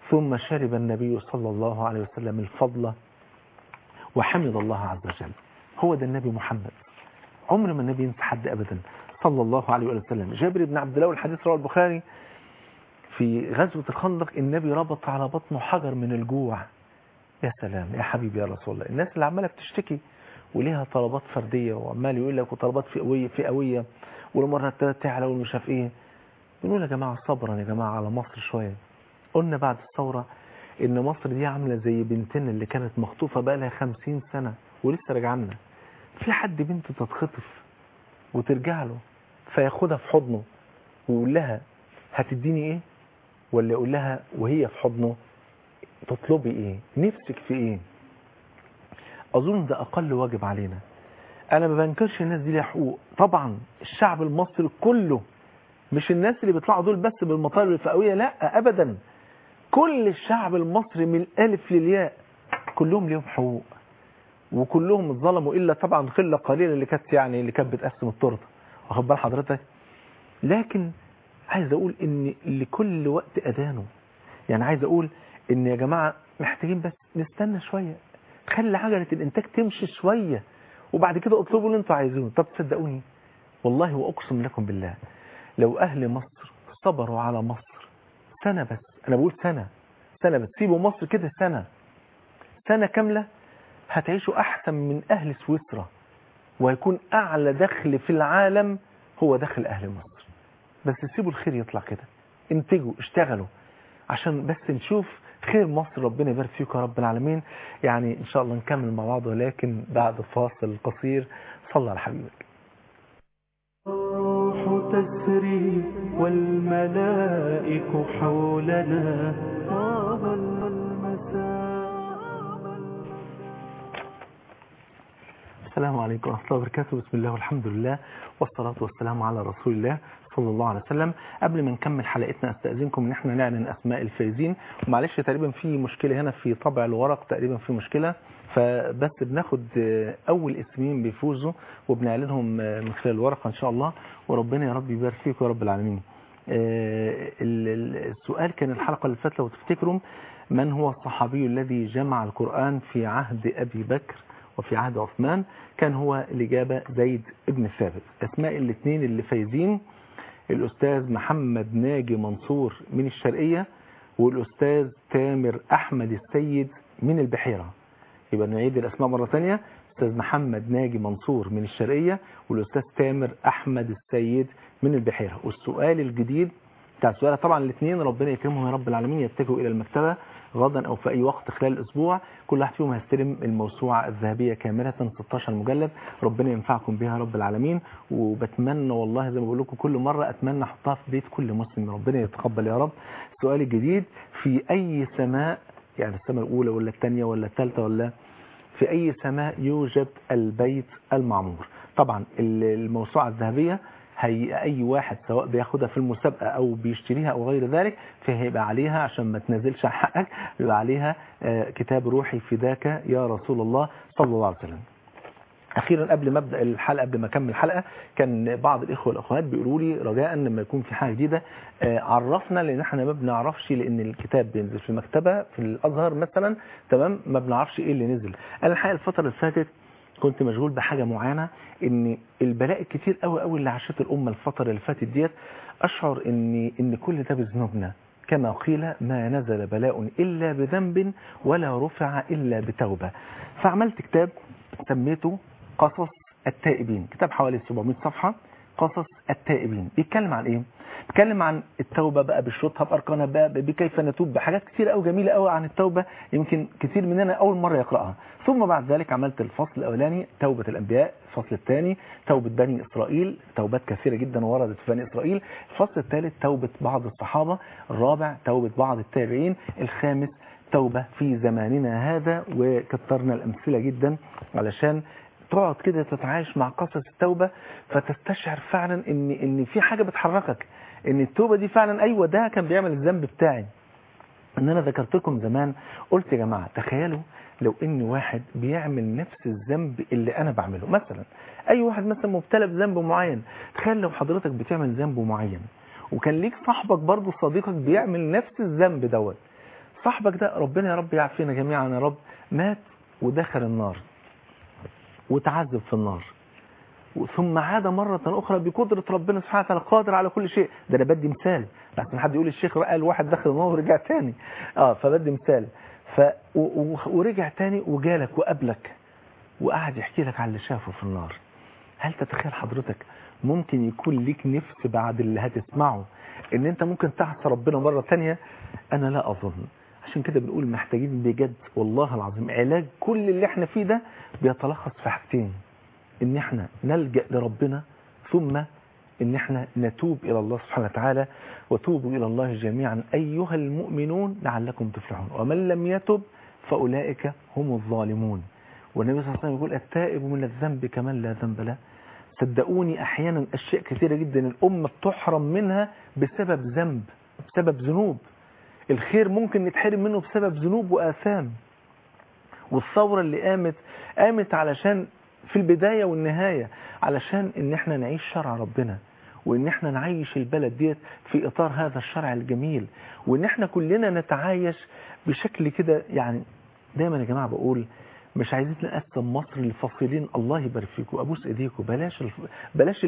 ثم شرب النبي صلى الله عليه وسلم الفضل وحمد الله عز وجل. هو ده النبي محمد، عمر ما النبي ينسى حد أبدا صلى الله عليه وسلم. جابر بن عبد الله والحديث رواه البخاري في غزوة الخندق، النبي ربط على بطنه حجر من الجوع. يا سلام يا حبيبي يا رسول الله، الناس اللي عمالة بتشتكي وليها طلبات فردية وعمال يقول لك وطلبات فئوية والمرة الثالثة تعلى ومش عارف ايه، بنقول يا جماعة صبرا يا جماعة على مصر شوية. قلنا بعد الثورة ان مصر دي عاملة زي بنتنا اللي كانت مخطوفة بقى لها 50 سنة ولسه راجعنا. في حد بنته تتخطف وترجع له فياخدها في حضنه ويقول لها هتديني ايه، ولا يقول لها وهي في حضنه تطلبي ايه، نفسك في ايه؟ اظن ده اقل واجب علينا. انا ما بنكرش الناس دي ليها حقوق طبعا، الشعب المصري كله، مش الناس اللي بيطلعوا دول بس بالمطالب الفئويه، لا ابدا، كل الشعب المصري من الالف للياء كلهم ليهم حقوق، وكلهم اتظلموا الا طبعا قله قليله اللي كانت يعني اللي كانت بتقسم التورته، واخد بال حضرتك. لكن عايز اقول ان لكل وقت اذانه، يعني عايز اقول ان يا جماعه محتاجين بس نستنى شويه، خلي عجله الانتاج تمشي شويه وبعد كده اطلبوا اللي انتوا عايزينه. طب تصدقوني والله واقسم لكم بالله، لو اهل مصر صبروا على مصر سنه بس، انا بقول سنه بس، سيبوا مصر كده سنه كامله، هتعيشوا احسن من اهل سويسرا، وهيكون اعلى دخل في العالم هو دخل اهل مصر. بس سيبوا الخير يطلع كده، انتجوا اشتغلوا عشان بس نشوف خير مصر. ربنا يبارك فيكم يا رب العالمين. يعني ان شاء الله نكمل مع بعض، ولكن بعد فاصل قصير. صلى على حبيبك. الروح تسري والملائك حولنا طاب المساء. السلام عليكم ورحمة الله وبركاته. بسم الله والحمد لله والصلاة والسلام على رسول الله صلى الله عليه وسلم. قبل ما نكمل حلقتنا استأذنكم ان احنا نعلن اسماء الفائزين، ومعلش تقريبا في مشكلة هنا في طبع الورق، تقريبا في مشكلة، فبس بناخد اول اسمين بيفوزوا وبنعلنهم من خلال الورقة ان شاء الله، وربنا يا رب يبارك فيكم يا رب العالمين. السؤال كان الحلقة اللي فاتت لو تفتكروا، من هو الصحابي الذي جمع القرآن في عهد ابي بكر وفي عهد عثمان؟ كان هو الإجابة زيد ابن ثابت. أسماء الاثنين اللي فايزين الأستاذ محمد ناجي منصور من الشرقية والأستاذ تامر أحمد السيد من البحيرة. يبقى نعيد الأسماء مرة ثانية، أستاذ محمد ناجي منصور من الشرقية والأستاذ تامر أحمد السيد من البحيرة. والسؤال الجديد بتاع السؤال طبعا الاثنين ربنا يكرمهم يا رب العالمين، يتجهوا إلى المكتبة غدا أو في أي وقت خلال الأسبوع، كل واحد فيهم هيستلم الموسوعة الذهبية كاملة 16 مجلد، ربنا ينفعكم بها يا رب العالمين. وبتمنى والله زي ما بقول لكم كل مرة أتمنى أحطها في بيت كل مسلم، ربنا يتقبل يا رب. السؤال الجديد، في أي سماء، يعني السماء الأولى ولا الثانية ولا الثالثة ولا في أي سماء يوجد البيت المعمور؟ طبعا الموسوعة الذهبية هي أي واحد سواء بياخدها في المسابقة أو بيشتريها أو غير ذلك، فهيبقى عليها عشان ما تنزلش حقك، يبقى عليها كتاب روحي فداك يا رسول الله صلى الله عليه وسلم. أخيرا قبل ما أبدأ الحلقة، قبل ما أكمل الحلقة، كان بعض الإخوة والأخوات بيقولوا لي رجاء لما يكون في حاجة جديدة عرفنا، لأن احنا ما بنعرفش، لأن الكتاب بينزل في المكتبة في الأزهر مثلا، تمام، ما بنعرفش إيه اللي نزل. أنا الحقيقة الفترة اللي فاتت كنت مشغول بحاجة معينة، ان البلاء الكتير قوي قوي اللي عاشته الأمة الفترة اللي فاتت ديت، أشعر ان كل ده بذنوبنا، كما قيل ما نزل بلاء إلا بذنب ولا رفع إلا بتوبة. فعملت كتاب سميته قصص التائبين، كتاب حوالي 700 صفحة، قصص التائبين. بيتكلم عن ايه؟ بيتكلم عن التوبة بقى بشروطها بأركانها بقى بكيف نتوب، بحاجات كتير قوي جميلة قوي عن التوبة، يمكن كتير مننا أول مرة يقرأها. ثم بعد ذلك عملت الفصل الأولاني توبة الأنبياء، الفصل الثاني توبة بني إسرائيل، توبات كثيرة جدا وردت في بني إسرائيل، الفصل الثالث توبة بعض الصحابة، الرابع توبة بعض التابعين، الخامس توبة في زماننا هذا. وكثرنا الأمثلة جدا علشان تقعد كده تتعايش مع قصص التوبة، فتستشعر فعلا ان في حاجة بتحركك، ان التوبة دي فعلا ايوه ده كان بيعمل الذنب بتاعي. ان انا ذكرت لكم زمان قلت يا جماعة تخيلوا لو ان واحد بيعمل نفس الذنب اللي انا بعمله، مثلا اي واحد مثلا مبتلى بذنب معين، تخيل لو حضرتك بتعمل ذنب معين وكان ليك صاحبك برضو صديقك بيعمل نفس الذنب دوت، صاحبك ده ربنا يا رب يعافينا جميعا يا رب، مات ودخل النار وتعذب في النار، ثم عاد مرة أخرى بقدرة ربنا سبحانه وتعالى قادر على كل شيء. ده أنا بدي مثال، لكن حد يقول الشيخ قال واحد دخل النار ورجع تاني، فبدي مثال. ورجع تاني وجالك وقابلك وقعد يحكي لك على اللي شافه في النار. هل تتخيل حضرتك ممكن يكون ليك نفس بعد اللي هتسمعه ان انت ممكن تعصى ربنا مرة تانية؟ انا لا اظن. عشان كده بنقول محتاجين بجد والله العظيم علاج كل اللي احنا فيه ده بيتلخص في حاجتين: ان احنا نلجأ لربنا، ثم ان احنا نتوب الى الله سبحانه وتعالى. وتوبوا الى الله جميعا ايها المؤمنون لعلكم تفلحون، ومن لم يتب فاولئك هم الظالمون. والنبي صلى الله عليه وسلم يقول التائب من الذنب كمن لا ذنب له. صدقوني احيانا اشياء كثيرة جدا الامة بتحرم منها بسبب ذنب، بسبب ذنوب. الخير ممكن نتحرم منه بسبب ذنوب واثام. والثورة اللي قامت علشان في البداية والنهاية علشان ان احنا نعيش شرع ربنا، وان احنا نعيش البلد ديت في اطار هذا الشرع الجميل، وان احنا كلنا نتعايش بشكل كده. يعني دايما يا جماعة بقول مش عايزين نقسم مصر لفصيلين. الله يبارك فيكم، ابوس ايديكم، بلاش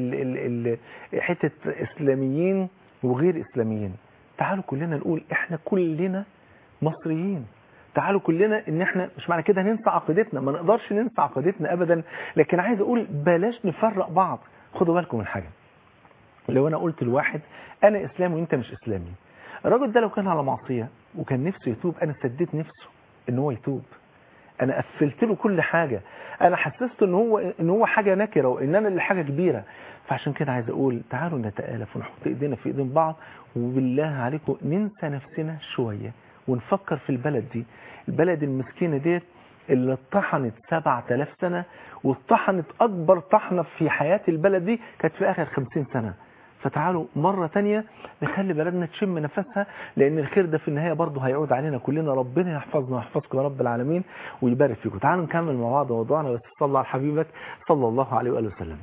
حتة اسلاميين وغير اسلاميين. تعالوا كلنا نقول احنا كلنا مصريين. تعالوا كلنا ان احنا مش معنى كده ننسى عقيدتنا، ما نقدرش ننسى عقيدتنا ابدا، لكن عايز اقول بلاش نفرق بعض. خدوا بالكم من حاجة، لو انا قلت لواحد انا اسلامي وانت مش اسلامي، الراجل ده لو كان على معصية وكان نفسه يتوب، انا سديت نفسه ان هو يتوب، انا قفلت له كل حاجة، انا حسسته ان هو حاجة نكرة وان انا اللي حاجة كبيرة. فعشان كده عايز اقول تعالوا نتآلف ونحط ايدينا في ايدين بعض، وبالله عليكم ننسى نفسنا شوية ونفكر في البلد دي، البلد المسكينة ديت اللي اتطحنت 7000 سنة، واتطحنت اكبر طحنة في حياة البلد دي كانت في اخر 50 سنة. فتعالوا مرة تانية نخلي بلدنا تشم نفسها، لان الخير ده في النهاية برضه هيعود علينا كلنا. ربنا يحفظنا ويحفظكم يا رب العالمين ويبارك فيكم. تعالوا نكمل مع بعض موضوعنا، بس صلى على حبيبك صلى الله عليه وآله وسلم.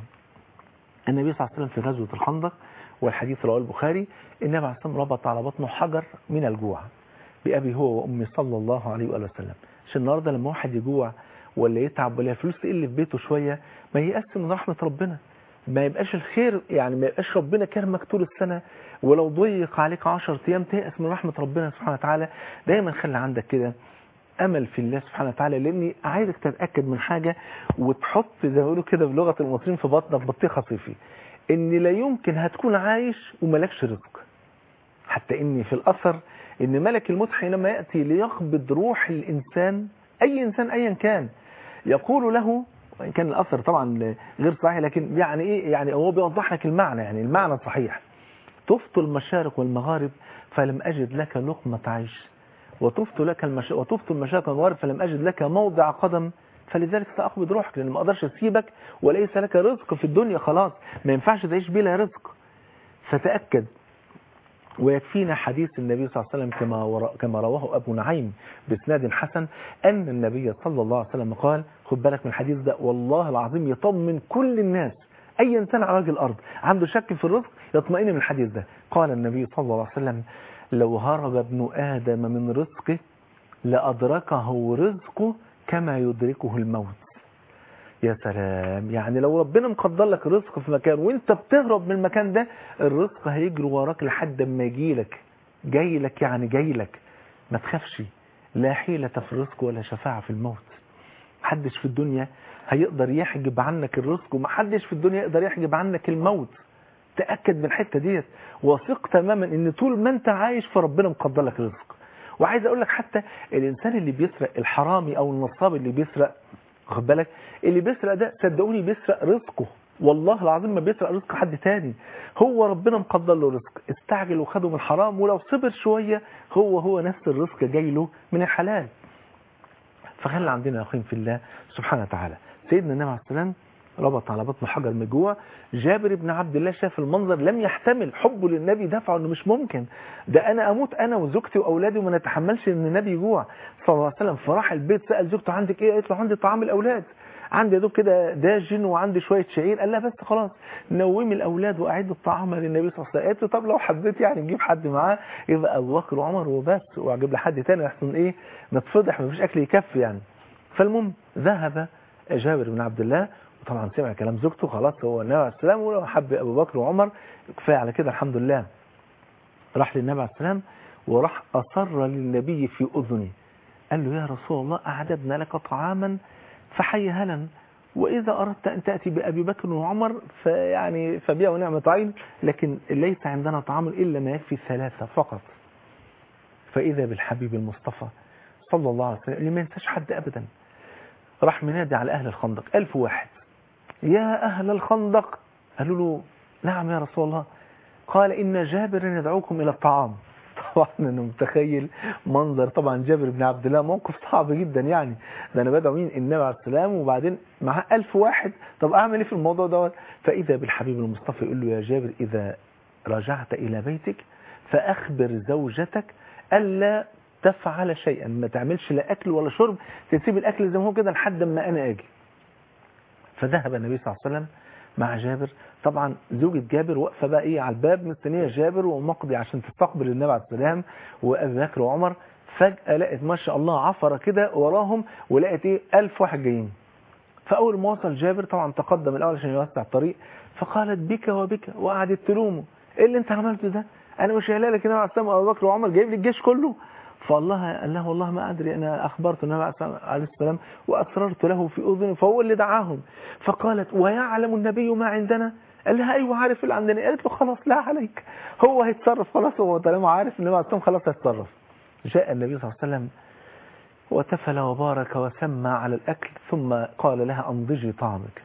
النبي صلى الله عليه وسلم في غزوة الخندق، والحديث رواه البخاري، النبي عليه الصلاة والسلام ربط على بطنه حجر من الجوع بأبي هو وأمي صلى الله عليه وآله وسلم. عشان النهارده لما واحد يجوع ولا يتعب ولا فلوس تقل في بيته شوية، ما يقسم من رحمة ربنا، ما يبقاش الخير، يعني ما يبقاش ربنا كرمك طول السنة ولو ضيق عليك 10 أيام تيأس من رحمة ربنا سبحانه وتعالى. دايما خلي عندك كده أمل في الله سبحانه وتعالى، لأني عايزك تتأكد من حاجة وتحط زي ما بيقولوا كده بلغة المصريين في بطنك بطيخة صيفي، إن لا يمكن هتكون عايش وملكش رزق. حتى إني في الأثر إن ملك الموت حينما يأتي ليقبض روح الإنسان، أي إنسان أيا كان، يقول له، وإن كان الأثر طبعا غير صحيح لكن يعني إيه، يعني هو بيوضح لك المعنى، يعني المعنى صحيح: طفت المشارق والمغارب فلم أجد لك لقمة عيش، وطفت المشارق والمغارب فلم أجد لك موضع قدم، فلذلك سأقبض روحك، لأن ما أقدرش أسيبك وليس لك رزق في الدنيا، خلاص ما ينفعش تعيش بلا رزق. فتأكد. ويكفينا حديث النبي صلى الله عليه وسلم كما رواه أبو نعيم بإسناد حسن أن النبي صلى الله عليه وسلم قال، خد بالك من الحديث ده والله العظيم يطمن كل الناس، أي إنسان على وجه الأرض عنده شك في الرزق يطمئن من الحديث ده. قال النبي صلى الله عليه وسلم: لو هرب ابن آدم من رزقه لأدركه رزقه كما يدركه الموت. يا سلام، يعني لو ربنا مقدر لك رزق في مكان وانت بتهرب من المكان ده، الرزق هيجري وراك لحد ما يجيلك، جايلك يعني جايلك. ما تخافش، لا حيلة في الرزق ولا شفاعة في الموت. محدش في الدنيا هيقدر يحجب عنك الرزق، ومحدش في الدنيا يقدر يحجب عنك الموت. تأكد من الحتة ديت، وثق تماما ان طول ما انت عايش فربنا مقدر لك رزق. وعايز اقول لك حتى الانسان اللي بيسرق، الحرامي او النصاب اللي بيسرق، واخد بالك، اللي بيسرق ده صدقوني بيسرق رزقه، والله العظيم ما بيسرق رزق حد تاني، هو ربنا مقدر له رزق، استعجل وخده من الحرام، ولو صبر شوية هو نفس الرزق جاي له من الحلال. فخلي عندنا يقين في الله سبحانه وتعالى. سيدنا النبي عليه السلام ربط على بطن حجر من جوه. جابر بن عبد الله شاف المنظر لم يحتمل، حبه للنبي دفعه انه مش ممكن، ده انا اموت انا وزوجتي واولادي وما نتحملش ان النبي يجوع صلى الله عليه وسلم. فراح البيت سأل زوجته عندك ايه؟ قالت له عندي طعام الاولاد. عندي يا دوب كده داجن وعندي شويه شعير. قال لها بس خلاص نومي الاولاد واعدوا الطعام للنبي صلى الله عليه وسلم. قالت له طب لو حبيت يعني نجيب حد معاه يبقى ابو بكر وعمر وبس، واجيب لحد تاني احسن ايه نتفضح مفيش اكل يكفي يعني. فالمهم ذهب جابر بن عبد الله، وطبعا سمع كلام زوجته خلاص هو النبي عليه السلام، ولو حب ابو بكر وعمر كفايه على كده الحمد لله. راح للنبي عليه السلام وراح اصر للنبي في اذنه، قال له يا رسول الله اعددنا لك طعاما فحي هلا، واذا اردت ان تاتي بابي بكر وعمر فيعني فبيع ونعمه عين، لكن ليس عندنا طعام الا ما يكفي ثلاثه فقط. فاذا بالحبيب المصطفى صلى الله عليه وسلم اللي ما ينساش حد ابدا، راح منادي على اهل الخندق 1000 واحد، يا اهل الخندق. قالوا له نعم يا رسول الله. قال إن جابر يدعوكم إلى الطعام. طبعا أنا متخيل منظر طبعا جابر بن عبد الله، موقف صعب جدا يعني. ده أنا بدعو مين النبي عليه السلام وبعدين معاه 1000 واحد، طب أعمل إيه في الموضوع دوت؟ فإذا بالحبيب المصطفى يقول له يا جابر إذا رجعت إلى بيتك فأخبر زوجتك ألا تفعل شيئا، ما تعملش لا أكل ولا شرب، تسيب الأكل زي ما هو كده لحد ما أنا أجي. فذهب النبي صلى الله عليه وسلم مع جابر. طبعا زوجة جابر واقفه بقى ايه على الباب مستنيه جابر ومقضي عشان تستقبل النبي عليه السلام وابي بكر وعمر. فجأة لقت ما شاء الله عفرة كده وراهم، ولقت ايه 1000 واحد جايين. فاول ما وصل جابر طبعا تقدم الاول عشان يوسع الطريق، فقالت بك وبك، وقعدت تلومه ايه اللي انت عملته ده؟ انا مش قايله لك النبي عليه السلام وابو بكر وعمر جايب لي الجيش كله. فالله قال له والله ما أدري، أنا أخبرت النبي عليه السلام وأسررت له في أذني فهو اللي دعاهم. فقالت ويعلم النبي ما عندنا؟ قال لها أيوة عارف اللي عندنا. قالت له خلاص لا عليك، هو هيتصرف خلاص، هو طالما عارف النبي عليه السلام خلاص هيتصرف. جاء النبي صلى الله عليه وسلم وتفل وبارك وسمى على الأكل، ثم قال لها أنضجي طعامك.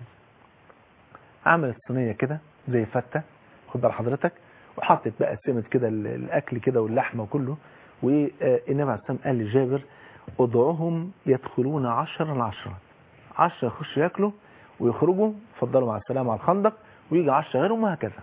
عملت صينية كده زي فتة، خد بال حضرتك، وحطت بقى سمت كده الأكل كده واللحمة وكله. والنبي عليه السلام قال لجابر ادعوهم يدخلون 10 يخشوا ياكلوا ويخرجوا، فضلوا مع السلامة على الخندق، ويجي 10 غيرهم وهكذا.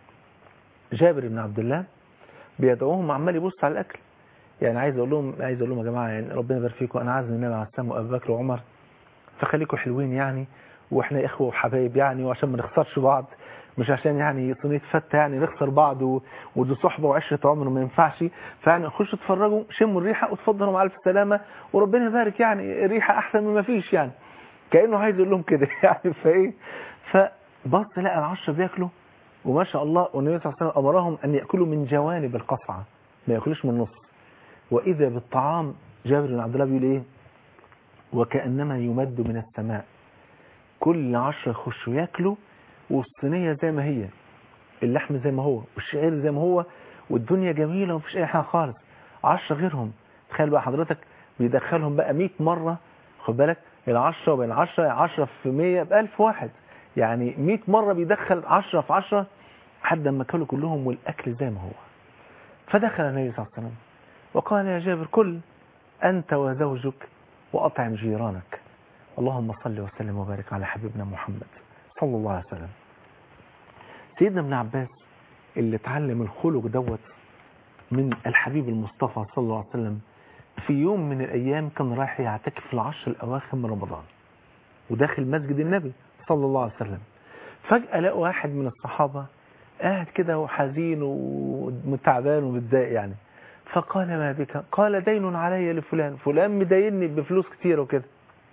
جابر بن عبد الله بيدعوهم عمال يبص على الاكل، يعني عايز اقول لهم يا جماعه يعني ربنا يبارك فيكم، انا عازم النبي عليه السلام وابو بكر وعمر، فخليكم حلوين يعني، واحنا اخوه وحبايب يعني، وعشان ما نخسرش بعض، مش عشان يعني صينيه فته يعني نخسر بعض ودي صحبه وعشره عمر ما ينفعش. فيعني خشوا اتفرجوا شموا الريحه وتفضلوا مع الف سلامه وربنا يبارك، يعني الريحه احسن مما فيش يعني، كانه عايز يقول لهم كده يعني. فايه فبص لقى العشره بياكلوا وما شاء الله، والنبي صلى الله عليه وسلم امرهم ان ياكلوا من جوانب القصعه ما ياكلوش من النص. واذا بالطعام جابر بن عبد الله بيقول ايه وكانما يمد من السماء، كل 10 يخشوا ياكلوا والصينيه زي ما هي، اللحم زي ما هو والشعير زي ما هو، والدنيا جميله ومفيش اي حاجه خالص. 10 غيرهم، تخيل بقى حضرتك بيدخلهم بقى 100 مره، خد بالك ال10 وبين 10 في 100 ب1000 واحد، يعني 100 مره بيدخل 10 في 10 لحد ما كلوا كلهم والاكل زي ما هو. فدخل النبي صلى الله عليه وسلم وقال يا جابر كل انت وزوجك واطعم جيرانك. اللهم صل وسلم وبارك على حبيبنا محمد صلى الله عليه وسلم. سيدنا ابن عباس اللي اتعلم الخلق دوت من الحبيب المصطفى صلى الله عليه وسلم، في يوم من الأيام كان رايح يعتكف في العشر الأواخر من رمضان وداخل مسجد النبي صلى الله عليه وسلم. فجأة لقى واحد من الصحابة قاعد كده وحزين ومتعبان ومتضايق يعني. فقال ما بك؟ قال دين علي لفلان، فلان مديني بفلوس كتير وكده.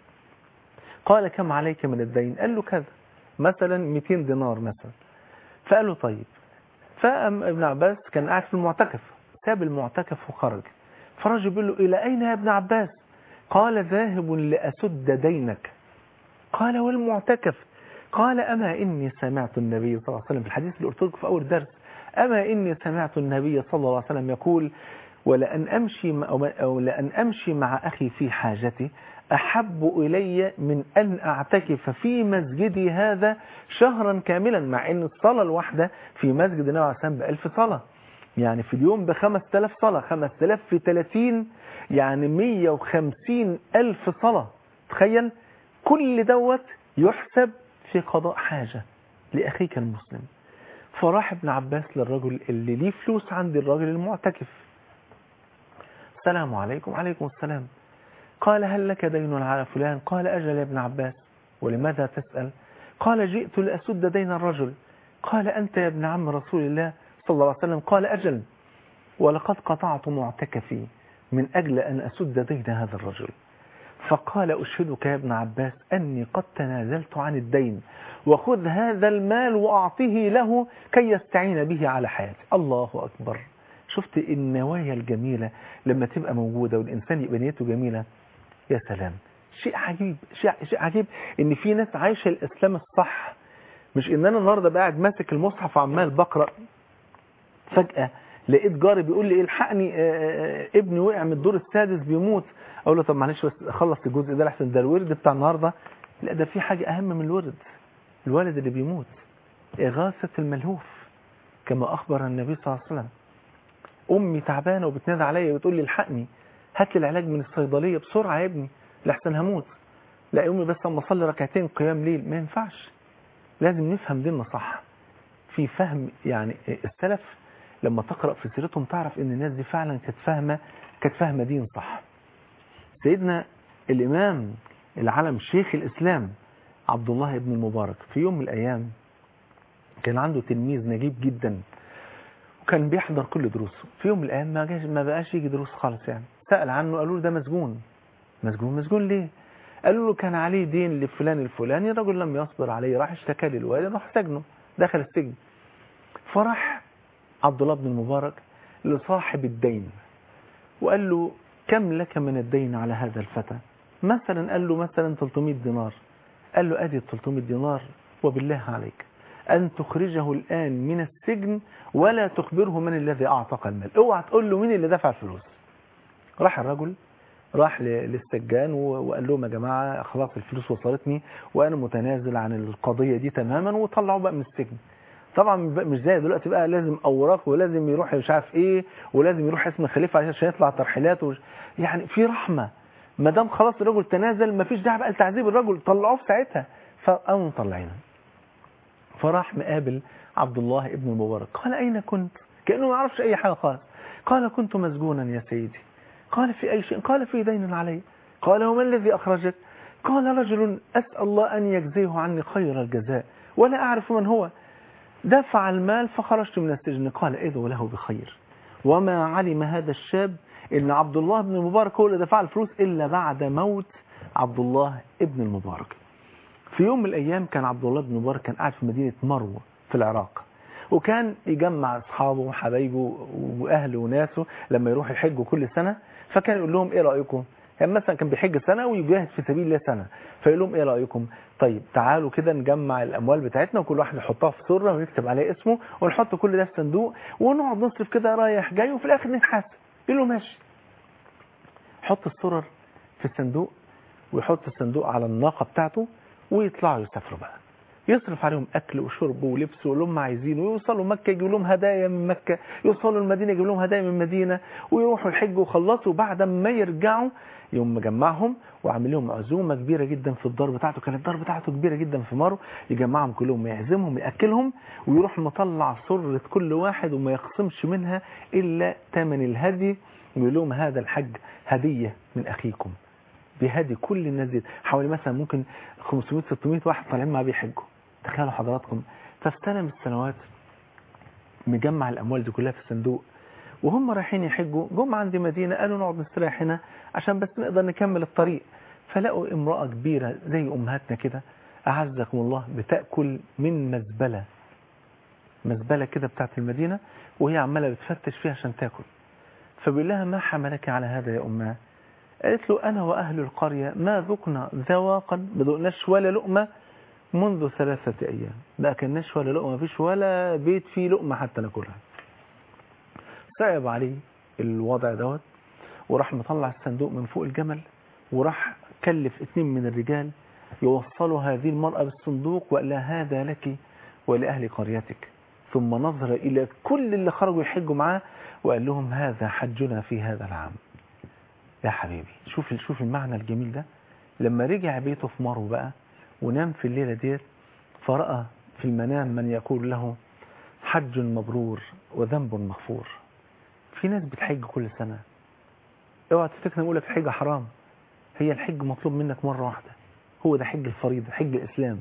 قال كم عليك من الدين؟ قال له كذا، مثلا 200 دينار مثلا. فقال له طيب. فابن عباس كان قاعد في المعتكف، ساب المعتكف وخرج. فرجل بيقول له إلى أين يا ابن عباس؟ قال ذاهب لأسد دينك. قال والمعتكف؟ قال أما إني سمعت النبي صلى الله عليه وسلم في الحديث اللي قلت لكم في أول درس، أما إني سمعت النبي صلى الله عليه وسلم يقول ولأن أمشي مع أخي في حاجتي أحب إلي من أن أعتكف في مسجدي هذا شهرا كاملا، مع أن الصلاة الواحدة في مسجد النبي عليه الصلاة والسلام ب1000 صلاة، يعني في اليوم ب5000 صلاة، 5000 في 30 يعني 150,000 صلاة. تخيل كل دوت يحسب في قضاء حاجة لأخيك المسلم. فراح ابن عباس للرجل اللي ليه فلوس عند الرجل المعتكف، السلام عليكم. عليكم السلام. قال هل لك دين على فلان؟ قال أجل يا ابن عباس. ولماذا تسأل؟ قال جئت لأسد دين الرجل. قال أنت يا ابن عم رسول الله صلى الله عليه وسلم؟ قال أجل، ولقد قطعت معتكفي من أجل أن أسد دين هذا الرجل. فقال أشهدك يا ابن عباس أني قد تنازلت عن الدين، وخذ هذا المال وأعطيه له كي يستعين به على حياته. الله أكبر. شفت النوايا الجميلة لما تبقى موجودة والإنسان يبقى نيته جميلة؟ يا سلام. شيء عجيب، شيء عجيب إن في ناس عايشة الإسلام الصح. مش إن أنا النهاردة قاعد ماسك المصحف وعمال بقرأ، فجأة لقيت جاري بيقول لي الحقني ابني وقع من الدور السادس بيموت. اقول له طب معلش بس اخلص الجزء ده لحسن ده الورد بتاع النهارده. لا، ده في حاجه اهم من الورد. الولد اللي بيموت، اغاثه الملهوف، كما اخبر النبي صلى الله عليه وسلم. امي تعبانه وبتنادي عليا وبتقول لي الحقني، هات لي العلاج من الصيدليه بسرعه يا ابني لحسن هموت. لا يا امي بس اما اصلي ركعتين قيام ليل. ما ينفعش. لازم نفهم ديننا صح. في فهم يعني السلف لما تقرأ في سيرتهم تعرف ان الناس دي فعلا كانت فاهمة دين صح. سيدنا الإمام العلم شيخ الإسلام عبد الله بن المبارك في يوم من الأيام كان عنده تلميذ نجيب جدا وكان بيحضر كل دروسه. في يوم من الأيام ما بقاش يجي دروس خالص. يعني سأل عنه، قالوا له ده مسجون. مسجون ليه؟ قالوا له كان عليه دين لفلان الفلاني، الرجل لم يصبر عليه، راح اشتكى للوالد، راح سجنه، دخل السجن. فراح عبد الله بن المبارك لصاحب الدين وقال له كم لك من الدين على هذا الفتى؟ مثلا قال له مثلا 300 دينار. قال له ادي 300 دينار، وبالله عليك أن تخرجه الآن من السجن ولا تخبره من الذي أعتق المال. اوعى تقول له مين اللي دفع الفلوس. راح الرجل راح للسجان وقال لهم يا جماعة خلاص الفلوس وصلتني وأنا متنازل عن القضية دي تماما، وطلعوا بقى من السجن. طبعا مش زي دلوقتي بقى لازم اوراق ولازم يروح مش عارف ايه ولازم يروح اسم الخليفه عشان يطلع ترحيلات يعني في رحمه. ما دام خلاص الرجل تنازل مفيش داعي بقى لتعذيب الرجل، طلعوه في ساعتها. فقاموا مطلعينه. فراح مقابل عبد الله ابن المبارك. قال اين كنت؟ كانه ما يعرفش اي حاجه خالص. قال كنت مسجونا يا سيدي. قال في اي شيء؟ قال في دين علي. قال وما الذي اخرجك؟ قال رجل اسال الله ان يجزيه عني خير الجزاء ولا اعرف من هو، دفع المال فخرجت من السجن. قال إذا له بخير. وما علم هذا الشاب إن عبد الله بن المبارك هو اللي دفع الفلوس إلا بعد موت عبد الله ابن المبارك. في يوم من الأيام كان عبد الله بن المبارك كان قاعد في مدينة مروة في العراق، وكان يجمع أصحابه وحبايبه وأهله وناسه لما يروح يحجوا كل سنة. فكان يقول لهم إيه رأيكم؟ يعني مثلا كان بيحج سنة ويجاهد في سبيل الله سنة، فيقول لهم ايه رأيكم؟ طيب تعالوا كده نجمع الاموال بتاعتنا وكل واحد يحطها في سرة ويكتب عليه اسمه ونحط كل ده في صندوق ونقعد نصرف كده رايح جاي وفي الاخر نتحاسب. يقول له ماشي. حط السرر في الصندوق ويحط الصندوق على الناقة بتاعته ويطلعوا يسافروا بقى، يصرف عليهم اكل وشرب ولبس واللي هم عايزينه، ويوصلوا مكة يجيب لهم هدايا من مكة، يوصلوا المدينة يجيب لهم هدايا من المدينة، ويروحوا الحج وخلصوا. بعد ما يرجعوا يوم مجمعهم وعامل لهم عزومة كبيرة جدا في الدار بتاعته. كانت الدار بتاعته كبيرة جدا في مرو. يجمعهم كلهم يعزمهم يأكلهم ويروح مطلع سرة كل واحد وما يقسمش منها إلا ثمن الهدي، ويقول لهم هذا الحج هدية من أخيكم. بهدي كل الناس دي حوالي مثلا ممكن 500-600 واحد طالعين معاه بيحجوا. تخيلوا حضراتكم. فاستلم السنوات مجمع الأموال دي كلها في الصندوق، وهم رايحين يحجوا جم عند مدينة قالوا نقعد نستريح هنا عشان بس نقدر نكمل الطريق. فلقوا امرأة كبيرة زي أمهاتنا كده أعزكم الله بتأكل من مزبلة كده بتاعت المدينة، وهي عمالة بتفتش فيها عشان تاكل. فبيقول لها ما حملك على هذا يا أمها؟ قالت له أنا وأهل القرية ما ذقنا ذواقا، ما ذقناش ولا لقمة منذ 3 أيام. ما أكلناش ولا لقمة، مفيش ولا بيت فيه لقمة حتى ناكلها. صعب عليه الوضع دوت، وراح مطلع الصندوق من فوق الجمل وراح كلف 2 من الرجال يوصلوا هذه المرأة بالصندوق وقال لها هذا لك ولأهل قريتك. ثم نظر إلى كل اللي خرجوا يحجوا معاه وقال لهم هذا حجنا في هذا العام. يا حبيبي شوف المعنى الجميل ده. لما رجع بيته في مرو بقى ونام في الليلة ديت، فرأى في المنام من يقول له حج مبرور وذنب مغفور. في ناس بتحج كل سنة. اوعى تفتكر نقول لك الحج حرام. هي الحج مطلوب منك مرة واحدة، هو ده حج الفريضة، حج الإسلام.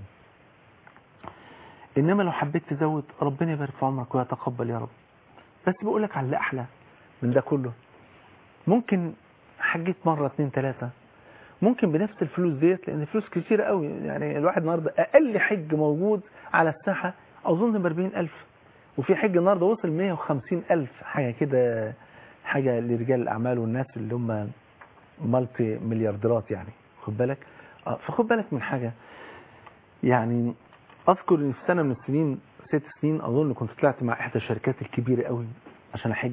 إنما لو حبيت تزود ربنا يبارك في عمرك ويتقبل يا رب. بس بقول لك على اللي أحلى من ده كله، ممكن حجيت مرة 2 3 ممكن بنفس الفلوس ديت، لأن فلوس كتيرة قوي. يعني الواحد النهاردة أقل حج موجود على الساحة أظن ب40,000، وفي حج النهاردة وصل 150,000 حاجة كده، حاجة لرجال الأعمال والناس اللي هم مالتي مليارديرات يعني. خد بالك فخد بالك من حاجة. يعني أذكر إن في سنة من السنين 6 سنين أظن كنت طلعت مع إحدى الشركات الكبيرة قوي عشان أحج.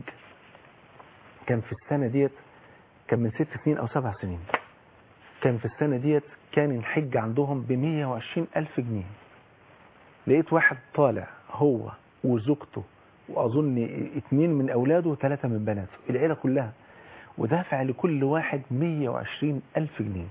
كان في السنة ديت، كان من 6 سنين أو 7 سنين، كان في السنة ديت كان الحج عندهم ب120,000 جنيه. لقيت واحد طالع هو وزوجته وأظن 2 من أولاده و3 من بناته، العيلة كلها، ودافع لكل واحد 120,000 جنيه،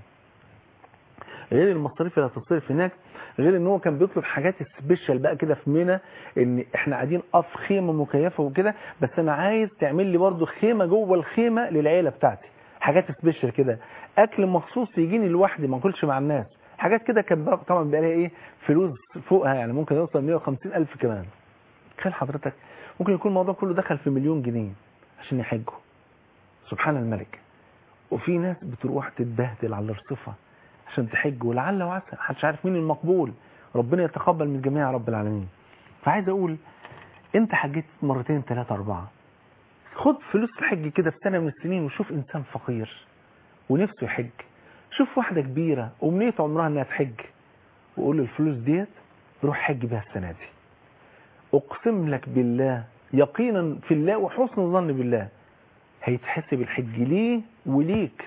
غير المصاريف اللي هتصرف هناك، غير ان هو كان بيطلب حاجات سبيشال بقى كده في منى، ان احنا قاعدين في خيمه مكيفه وكده، بس انا عايز تعمل لي برضو خيمه جوه الخيمه للعيله بتاعتي، حاجات سبيشال كده، اكل مخصوص يجيني لوحدي ما اكلش مع الناس، حاجات كده. كان طبعا بقى لها ايه فلوس فوقها، يعني ممكن يوصل 150,000 كمان. تخيل حضرتك ممكن يكون الموضوع كله دخل في 1,000,000 جنيه عشان يحجوا. سبحان الملك. وفي ناس بتروح تتبهدل على الرصفه عشان تحج، ولعل وعسى محدش عارف مين المقبول، ربنا يتقبل من الجميع يا رب العالمين. فعايز اقول انت حجيت 2 3 4، خد فلوس الحج كده في سنه من السنين وشوف انسان فقير ونفسه يحج، شوف واحده كبيره ومنيه عمرها انها تحج، وقول له الفلوس ديت روح حج بيها السنه دي. اقسم لك بالله يقينا في الله وحسن الظن بالله هيتحسب الحج ليه وليك.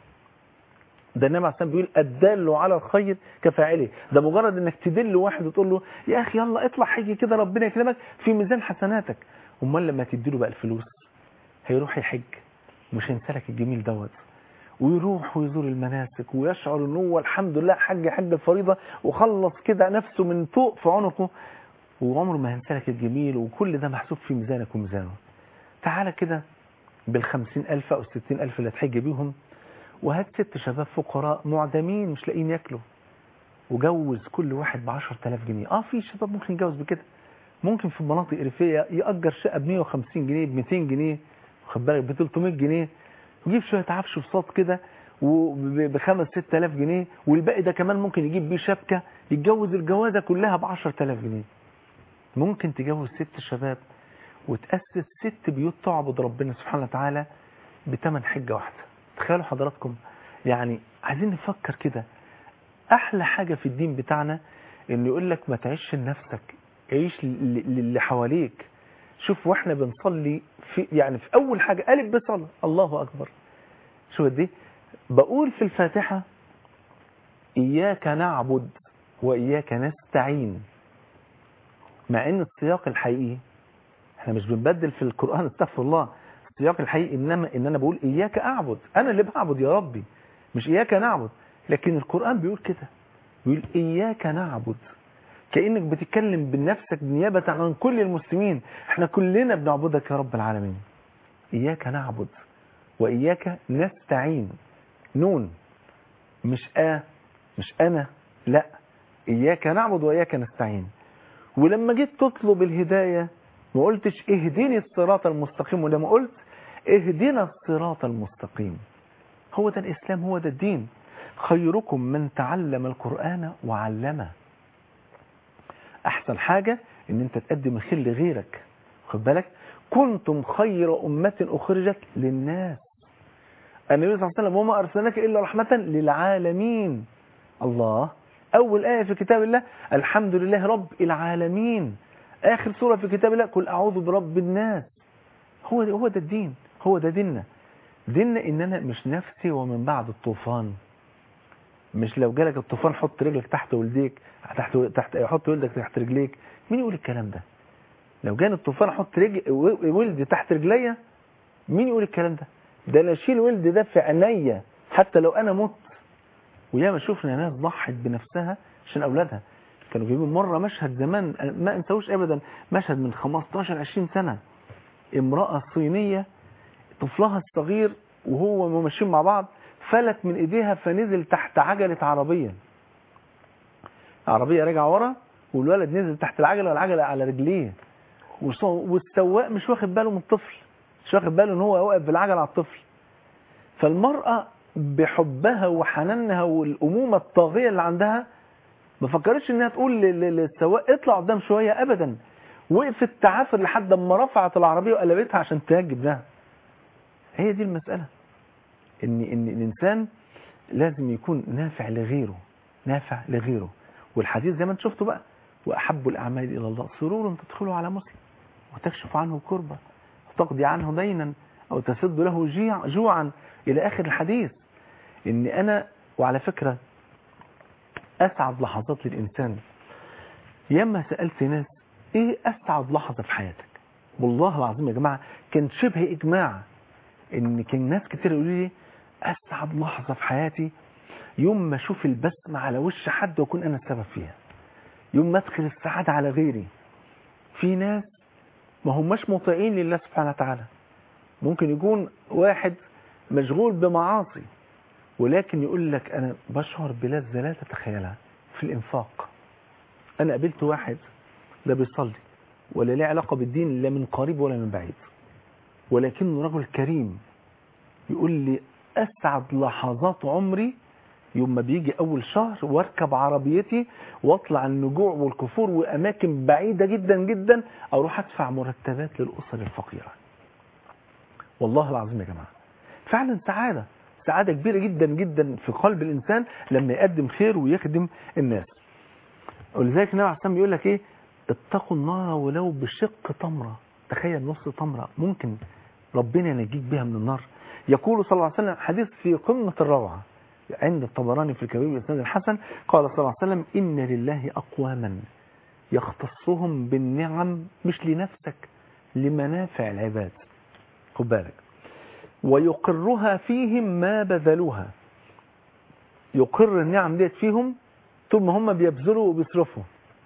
ده النبي عليه الصلاه والسلام بيقول الدال على الخير كفاعله. ده مجرد انك تدل واحد وتقول له يا اخي يلا اطلع حج كده ربنا يكرمك في ميزان حسناتك. امال لما تديله بقى الفلوس هيروح يحج مش هينسى لك الجميل دوت، ويروح ويزور المناسك ويشعر ان هو الحمد لله حج الفريضه وخلص كده نفسه من فوق في عنقه، وعمره ما هينسى لك الجميل، وكل ده محسوب في ميزانك وميزانه. تعالى كده بال50,000 أو 60,000 اللي هتحج بيهم، وهات 6 شباب فقراء معدمين مش لاقيين ياكلوا، وجوز كل واحد ب10,000 جنيه. في شباب ممكن يتجوز بكده، ممكن في مناطق ريفيه يأجر شقه ب150 جنيه ب200 جنيه، واخد بالك ب300 جنيه، ويجيب شويه عفش بساط كده وب5-6 آلاف جنيه، والباقي ده كمان ممكن يجيب بيه شبكه، يتجوز الجوازه كلها ب10,000 جنيه. ممكن تجوز 6 شباب وتأسس 6 بيوت تعبد ربنا سبحانه وتعالى بثمن حجة واحدة. تخيلوا حضراتكم، يعني عايزين نفكر كده. أحلى حاجة في الدين بتاعنا إنه يقول لك ما تعيش لنفسك، عيش للي حواليك. شوف واحنا بنصلي في أول حاجة قالب بصلاة الله أكبر، شو دي بقول في الفاتحة إياك نعبد وإياك نستعين، مع إن السياق الحقيقي احنا مش بنبدل في القرآن استغفر الله، السياق الحقيقي ان انا بقول اياك اعبد، انا اللي بعبد يا ربي مش اياك نعبد. لكن القرآن بيقول كده، بيقول اياك نعبد، كأنك بتتكلم بنفسك نيابة عن كل المسلمين، احنا كلنا بنعبدك يا رب العالمين. اياك نعبد واياك نستعين، نون مش مش انا، لا اياك نعبد واياك نستعين. ولما جيت تطلب الهداية ما قلتش اهديني الصراط المستقيم، ولما قلت اهدنا الصراط المستقيم. هو ده الإسلام، هو ده الدين. خيركم من تعلم القرآن وعلمه. أحسن حاجة إن أنت تقدم الخير لغيرك، خد بالك. كنتم خير أمة أخرجت للناس. النبي صلى الله عليه وسلم وما أرسلناك إلا رحمة للعالمين. الله، أول آية في كتاب الله الحمد لله رب العالمين، آخر سورة في كتاب الله قل أعوذ برب الناس. هو ده الدين، هو ده ديننا. ديننا إننا مش نفسي ومن بعد الطوفان. مش لو جالك الطوفان حط رجلك تحت ولديك، حط ولدك تحت رجليك. مين يقول الكلام ده؟ لو جاني الطوفان حط ولدي تحت رجليا، مين يقول الكلام ده؟ ده انا اشيل ولدي ده في عينيا حتى لو انا مت. وياما شفنا ناس ضحت بنفسها عشان اولادها. كانوا جايبين مره مشهد زمان ما انساهوش ابدا، مشهد من 15-20 سنه، امراه صينيه طفلها الصغير وهو ماشيين مع بعض فلت من ايديها فنزل تحت عجله عربيه. عربية راجعة ورا والولد نزل تحت العجلة والعجلة على رجليه، والسواق مش واخد باله من الطفل، مش واخد باله ان هو واقف بالعجلة على الطفل. فالمرأة بحبها وحنانها والأمومة الطاغية اللي عندها ما فكرتش انها تقول للسواق اطلع قدام شوية ابدا، وقفت تعافر لحد ما رفعت العربية وقلبتها عشان تنجي ابنها. هي دي المسألة، ان الانسان لازم يكون نافع لغيره، نافع لغيره. والحديث زي ما انت شفتوا بقى، واحب الاعمال الى الله سرور تدخله على مسلم وتكشف عنه كربة وتقضي عنه دينا او تسد له جوعا الى اخر الحديث. ان انا وعلى فكرة اسعد لحظات للانسان، ياما سألت ناس ايه اسعد لحظة في حياتك؟ والله العظيم يا جماعة كان شبه اجماع ان كان ناس كتير يقولوا لي اسعد لحظة في حياتي يوم ما اشوف البسمة على وش حد واكون انا السبب فيها، يوم ما ادخل السعادة على غيري. في ناس ما هماش مطيعين لله سبحانه وتعالى، ممكن يكون واحد مشغول بمعاصي ولكن يقول لك انا بشعر بلذة لا تتخيلها في الانفاق. انا قابلت واحد لا بيصلي ولا له علاقة بالدين لا من قريب ولا من بعيد، ولكنه رجل كريم، يقول لي اسعد لحظات عمري يوم ما بيجي اول شهر واركب عربيتي واطلع النجوع والكفور واماكن بعيدة جدا جدا اروح ادفع مرتبات للاسر الفقيرة. والله العظيم يا جماعة فعلا سعادة كبيرة جدا جدا في قلب الانسان لما يقدم خير ويخدم الناس. ولذلك النبي عليه الصلاة والسلام يقول لك ايه؟ اتقوا النار ولو بشق تمرة. تخيل نص تمرة ممكن ربنا ينجيك بها من النار. يقول صلى الله عليه وسلم حديث في قمة الروعة عند الطبراني في الكبير والإسناد الحسن، قال صلى الله عليه وسلم إن لله أقواما يختصهم بالنعم مش لنفسك لمنافع العباد، خد بالك، ويقرها فيهم ما بذلوها، يقر النعم ديت فيهم طول ما هم بيبذلوا وبيصرفوا،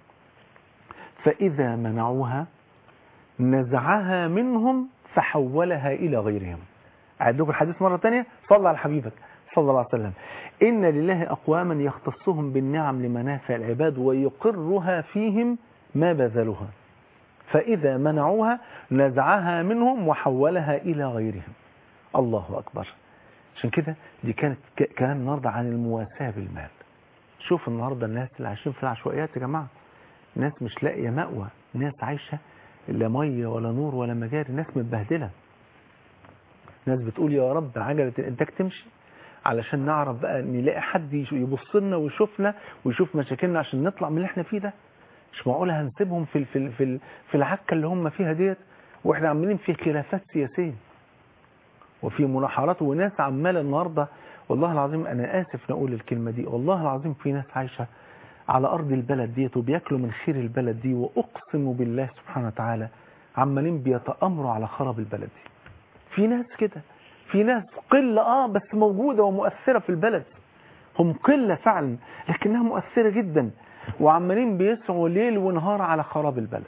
فإذا منعوها نزعها منهم فحولها إلى غيرهم. أعد لكم الحديث مرة تانية، صلى على حبيبك صلى الله عليه وسلم. إن لله أقواما يختصهم بالنعم لمنافع العباد ويقرها فيهم ما بذلوها، فإذا منعوها نزعها منهم وحولها إلى غيرهم. الله أكبر. عشان كده دي كانت كلام النهارده عن المواساة بالمال. شوف النهارده الناس اللي عايشين في العشوائيات يا جماعة، ناس مش لاقية مأوى، ناس عايشة لا مية ولا نور ولا مجاري، ناس متبهدلة، ناس بتقول يا رب عجلة الإنتاج تمشي علشان نعرف بقى نلاقي حد يبص لنا ويشوفنا ويشوف مشاكلنا عشان نطلع من اللي احنا فيه ده. مش معقولة هنسيبهم في العكة اللي هم فيها ديت واحنا عاملين في خلافات سياسية وفي مناحرات، وناس عمالة النهاردة والله العظيم أنا آسف نقول الكلمة دي، والله العظيم في ناس عايشة على أرض البلد ديت وبياكلوا من خير البلد دي، وأقسم بالله سبحانه وتعالى عمالين بيتأمروا على خراب البلد دي. في ناس كده، في ناس قلة بس موجودة ومؤثرة في البلد، هم قلة فعلا لكنها مؤثرة جدا، وعمالين بيسعوا ليل ونهار على خراب البلد.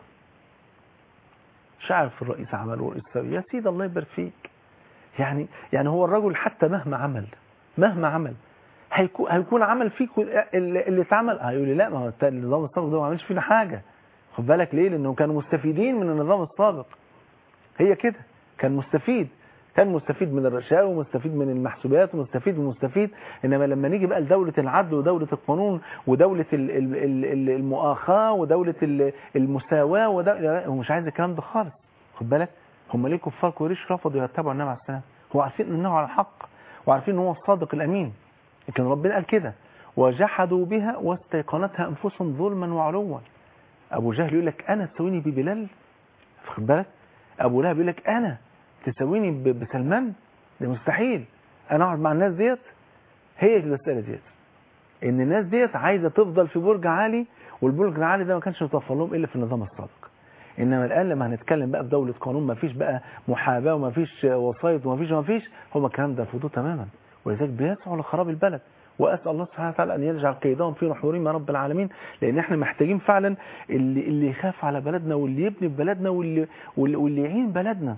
مش عارف الرئيس عمل والرئيس سوي، يا سيدي الله يبارك فيك. يعني هو الرجل حتى مهما عمل هيكون عمل فيك اللي اتعمل، هيقول لي لا ما هو النظام السابق ده ما عملش فينا حاجة. خد بالك ليه؟ لانه كانوا مستفيدين من النظام السابق، هي كده، كان مستفيد من الرشاوى ومستفيد من المحسوبات ومستفيد. انما لما نيجي بقى لدولة العدل ودولة القانون ودولة المؤاخاة ودولة المساواة هو مش عايز الكلام ده خالص. خد بالك هم ليه كفار قريش رفضوا يتبعوا النبي عليه السلام؟ هو عارفين انه على الحق وعارفين ان هو الصادق الامين، لكن ربنا قال كده وجحدوا بها واستيقنتها انفسهم ظلما وعلوا. ابو جهل يقول لك انا تسويني ببلال، خد بالك، ابو لهب يقول لك انا تسويني بسلمان، ده مستحيل، انا اقعد مع الناس ديت. هي المساله ديت ان الناس ديت عايزه تفضل في برج عالي، والبرج العالي ده ما كانش متوفر لهم الا في النظام السابق. انما الان لما هنتكلم بقى في دوله قانون ما فيش بقى محاباه وما فيش وسايط وما فيش هم الكلام ده فضول تماما، ولذلك بيسعوا لخراب البلد. واسال الله سبحانه وتعالى ان يجعل كيدهم في نحورهم يا رب العالمين، لان احنا محتاجين فعلا اللي يخاف على بلدنا واللي يبني في بلدنا واللي يعين بلدنا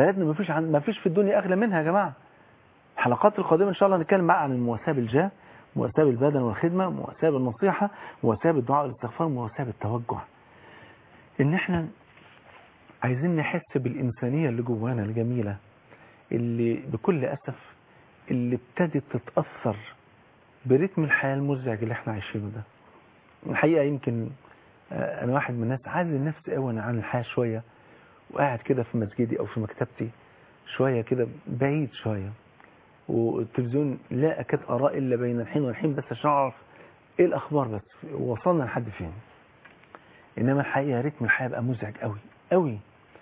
ما فيش في الدنيا اغلى منها يا جماعه. الحلقات القادمه ان شاء الله هنتكلم بقى عن المواساه بالجاه مواساة بالبدن والخدمة، مواساة بالنصيحة، مواساة بالدعاء والاستغفار، مواساة بالتوجه. ان احنا عايزين نحس بالإنسانية اللي جوانا الجميلة، اللي بكل أسف اللي ابتدت تتأثر برتم الحياة المزعج اللي احنا عايشينه ده. الحقيقة يمكن أنا واحد من الناس عازل نفسي قوي عن الحياة شوية، وقاعد كده في مسجدي أو في مكتبتي شوية كده بعيد شوية، والتلفزيون لا أكاد أراه إلا بين الحين والحين بس عشان أعرف إيه الأخبار بس وصلنا لحد فين. إنما الحقيقة رتم الحياة بقى مزعج قوي قوي.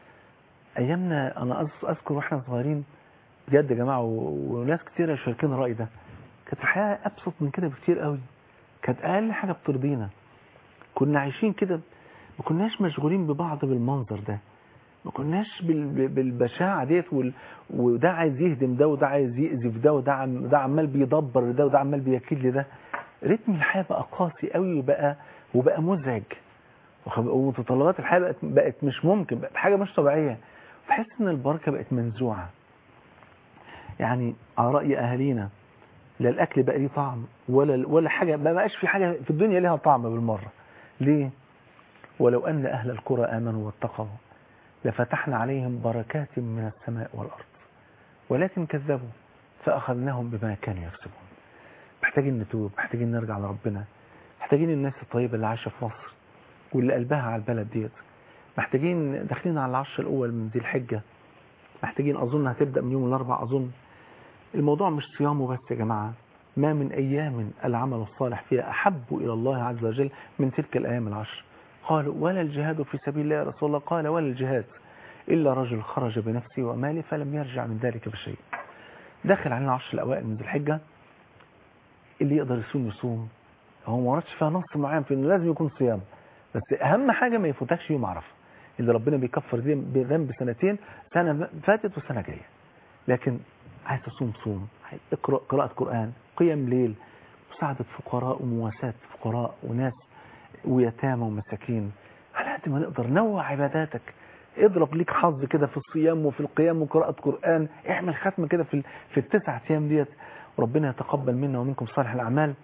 أيامنا أنا أذكر وإحنا صغيرين بجد يا جماعة، وناس كتير شاركين الرأي ده، كانت الحياة أبسط من كده بكتير قوي. كانت أقل حاجة بترضينا، كنا عايشين كده، ما كناش مشغولين ببعض بالمنظر ده، ما كناش بالبشاعة ديت وده عايز يهدم ده وده عايز يأذي في ده وده عمال بيدبر ده وده عمال بيكيد لده. رتم الحياة بقى قاسي قوي وبقى مزعج، ومتطلبات الحياة بقت مش ممكن، بقت حاجة مش طبيعية. بحس ان البركة بقت منزوعة. يعني على رأي أهالينا لا الأكل بقى ليه طعم ولا حاجة، ما بقاش في حاجة في الدنيا ليها طعم بالمرة. ليه؟ ولو أن أهل القرى آمنوا واتقوا لفتحنا عليهم بركات من السماء والأرض ولكن كذبوا فأخذناهم بما كانوا يكسبون. محتاجين نتوب، محتاجين نرجع لربنا، محتاجين الناس الطيبة اللي عايشة في مصر واللي قلبها على البلد ديت، محتاجين داخلين على العشر الأول من ذي الحجة، محتاجين أظن هتبدأ من يوم الأربع. أظن الموضوع مش صيامه بس يا جماعة، ما من أيام العمل الصالح فيها أحب إلى الله عز وجل من تلك الأيام العشر. قالوا ولا الجهاد في سبيل الله يا رسول الله؟ قال ولا الجهاد إلا رجل خرج بنفسه وماله فلم يرجع من ذلك بشيء. داخل علينا العشر الأوائل من ذي الحجة، اللي يقدر يصوم يصوم. هو ما وردش فيها نص معين في إنه لازم يكون صيام، بس أهم حاجة ما يفوتكش يوم عرفة اللي ربنا بيكفر بذنب سنتين، سنة فاتت وسنة جاية. لكن عايز تصوم صوم، اقرأ قراءة قرآن، قيام ليل، مساعدة فقراء ومواساة فقراء وناس ويتامى ومساكين. على قد ما نقدر نوع عباداتك، اضرب ليك حظ كده في الصيام وفي القيام وقراءة قرآن، اعمل ختمة كده في التسع ايام ديت، وربنا يتقبل منا ومنكم صالح الأعمال.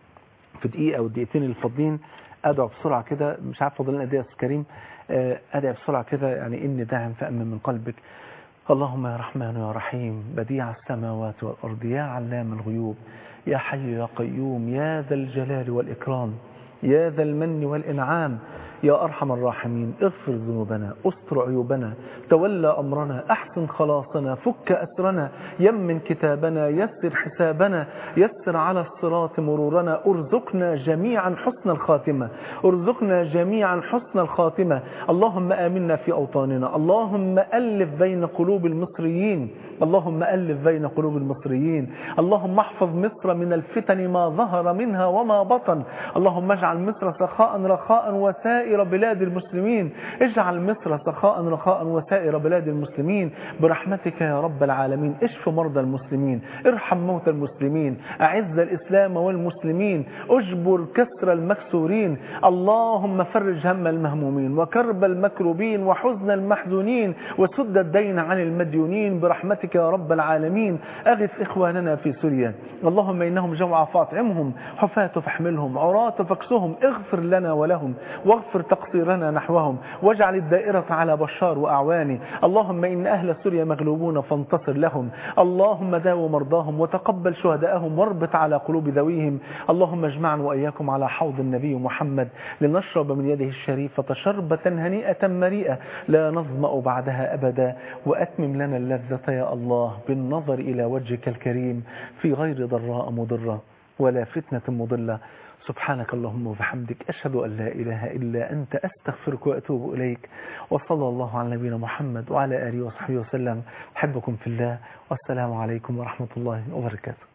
في دقيقة أو دقيقتين اللي فاضلين أدعو بسرعة كده، مش عارف فاضلين قد ايه يا أستاذ كريم، أدعو بسرعة كده يعني إني داعم فأمن من قلبك. اللهم يا رحمن يا رحيم بديع السماوات والأرض يا علام الغيوب يا حي يا قيوم يا ذا الجلال والإكرام يا ذا المن والإنعام يا أرحم الراحمين، اغفر ذنوبنا، استر عيوبنا، تولى أمرنا، أحسن خلاصنا، فك أسرنا، يمن كتابنا، يسر حسابنا، يسر على الصراط مرورنا، ارزقنا جميعا حسن الخاتمة، ارزقنا جميعا حسن الخاتمة. اللهم آمنا في أوطاننا، اللهم ألف بين قلوب المصريين، اللهم ألف بين قلوب المصريين، اللهم احفظ مصر من الفتن ما ظهر منها وما بطن، اللهم اجعل مصر سخاء رخاء وسائر بلاد المسلمين، اجعل مصر سخاء رخاء وسائر بلاد المسلمين برحمتك يا رب العالمين. اشف مرضى المسلمين، ارحم موتى المسلمين، اعز الإسلام والمسلمين، اجبر كسر المكسورين، اللهم فرج هم المهمومين وكرب المكروبين وحزن المحزونين وسد الدين عن المديونين برحمتك يا رب العالمين. اغث إخواننا في سوريا، اللهم إنهم جوع فاطعمهم، حفاة فاحملهم، عراة فاكسهم، اغفر لنا ولهم واغفر تقصيرنا نحوهم، واجعل الدائرة على بشار وأعوانه. اللهم إن أهل سوريا مغلوبون فانتصر لهم، اللهم داو مرضاهم وتقبل شهداءهم واربط على قلوب ذويهم. اللهم اجمعنا وإياكم على حوض النبي محمد لنشرب من يده الشريفة شربة هنيئة مريئة لا نظمأ بعدها أبدا، وأتمم لنا اللذة يا الله بالنظر إلى وجهك الكريم في غير ضراء مضرة ولا فتنة مضلة. سبحانك اللهم وبحمدك، أشهد أن لا إله إلا أنت، أستغفرك وأتوب إليك. وصلى الله على نبينا محمد وعلى آله وصحبه وسلم. أحبكم في الله، والسلام عليكم ورحمة الله وبركاته.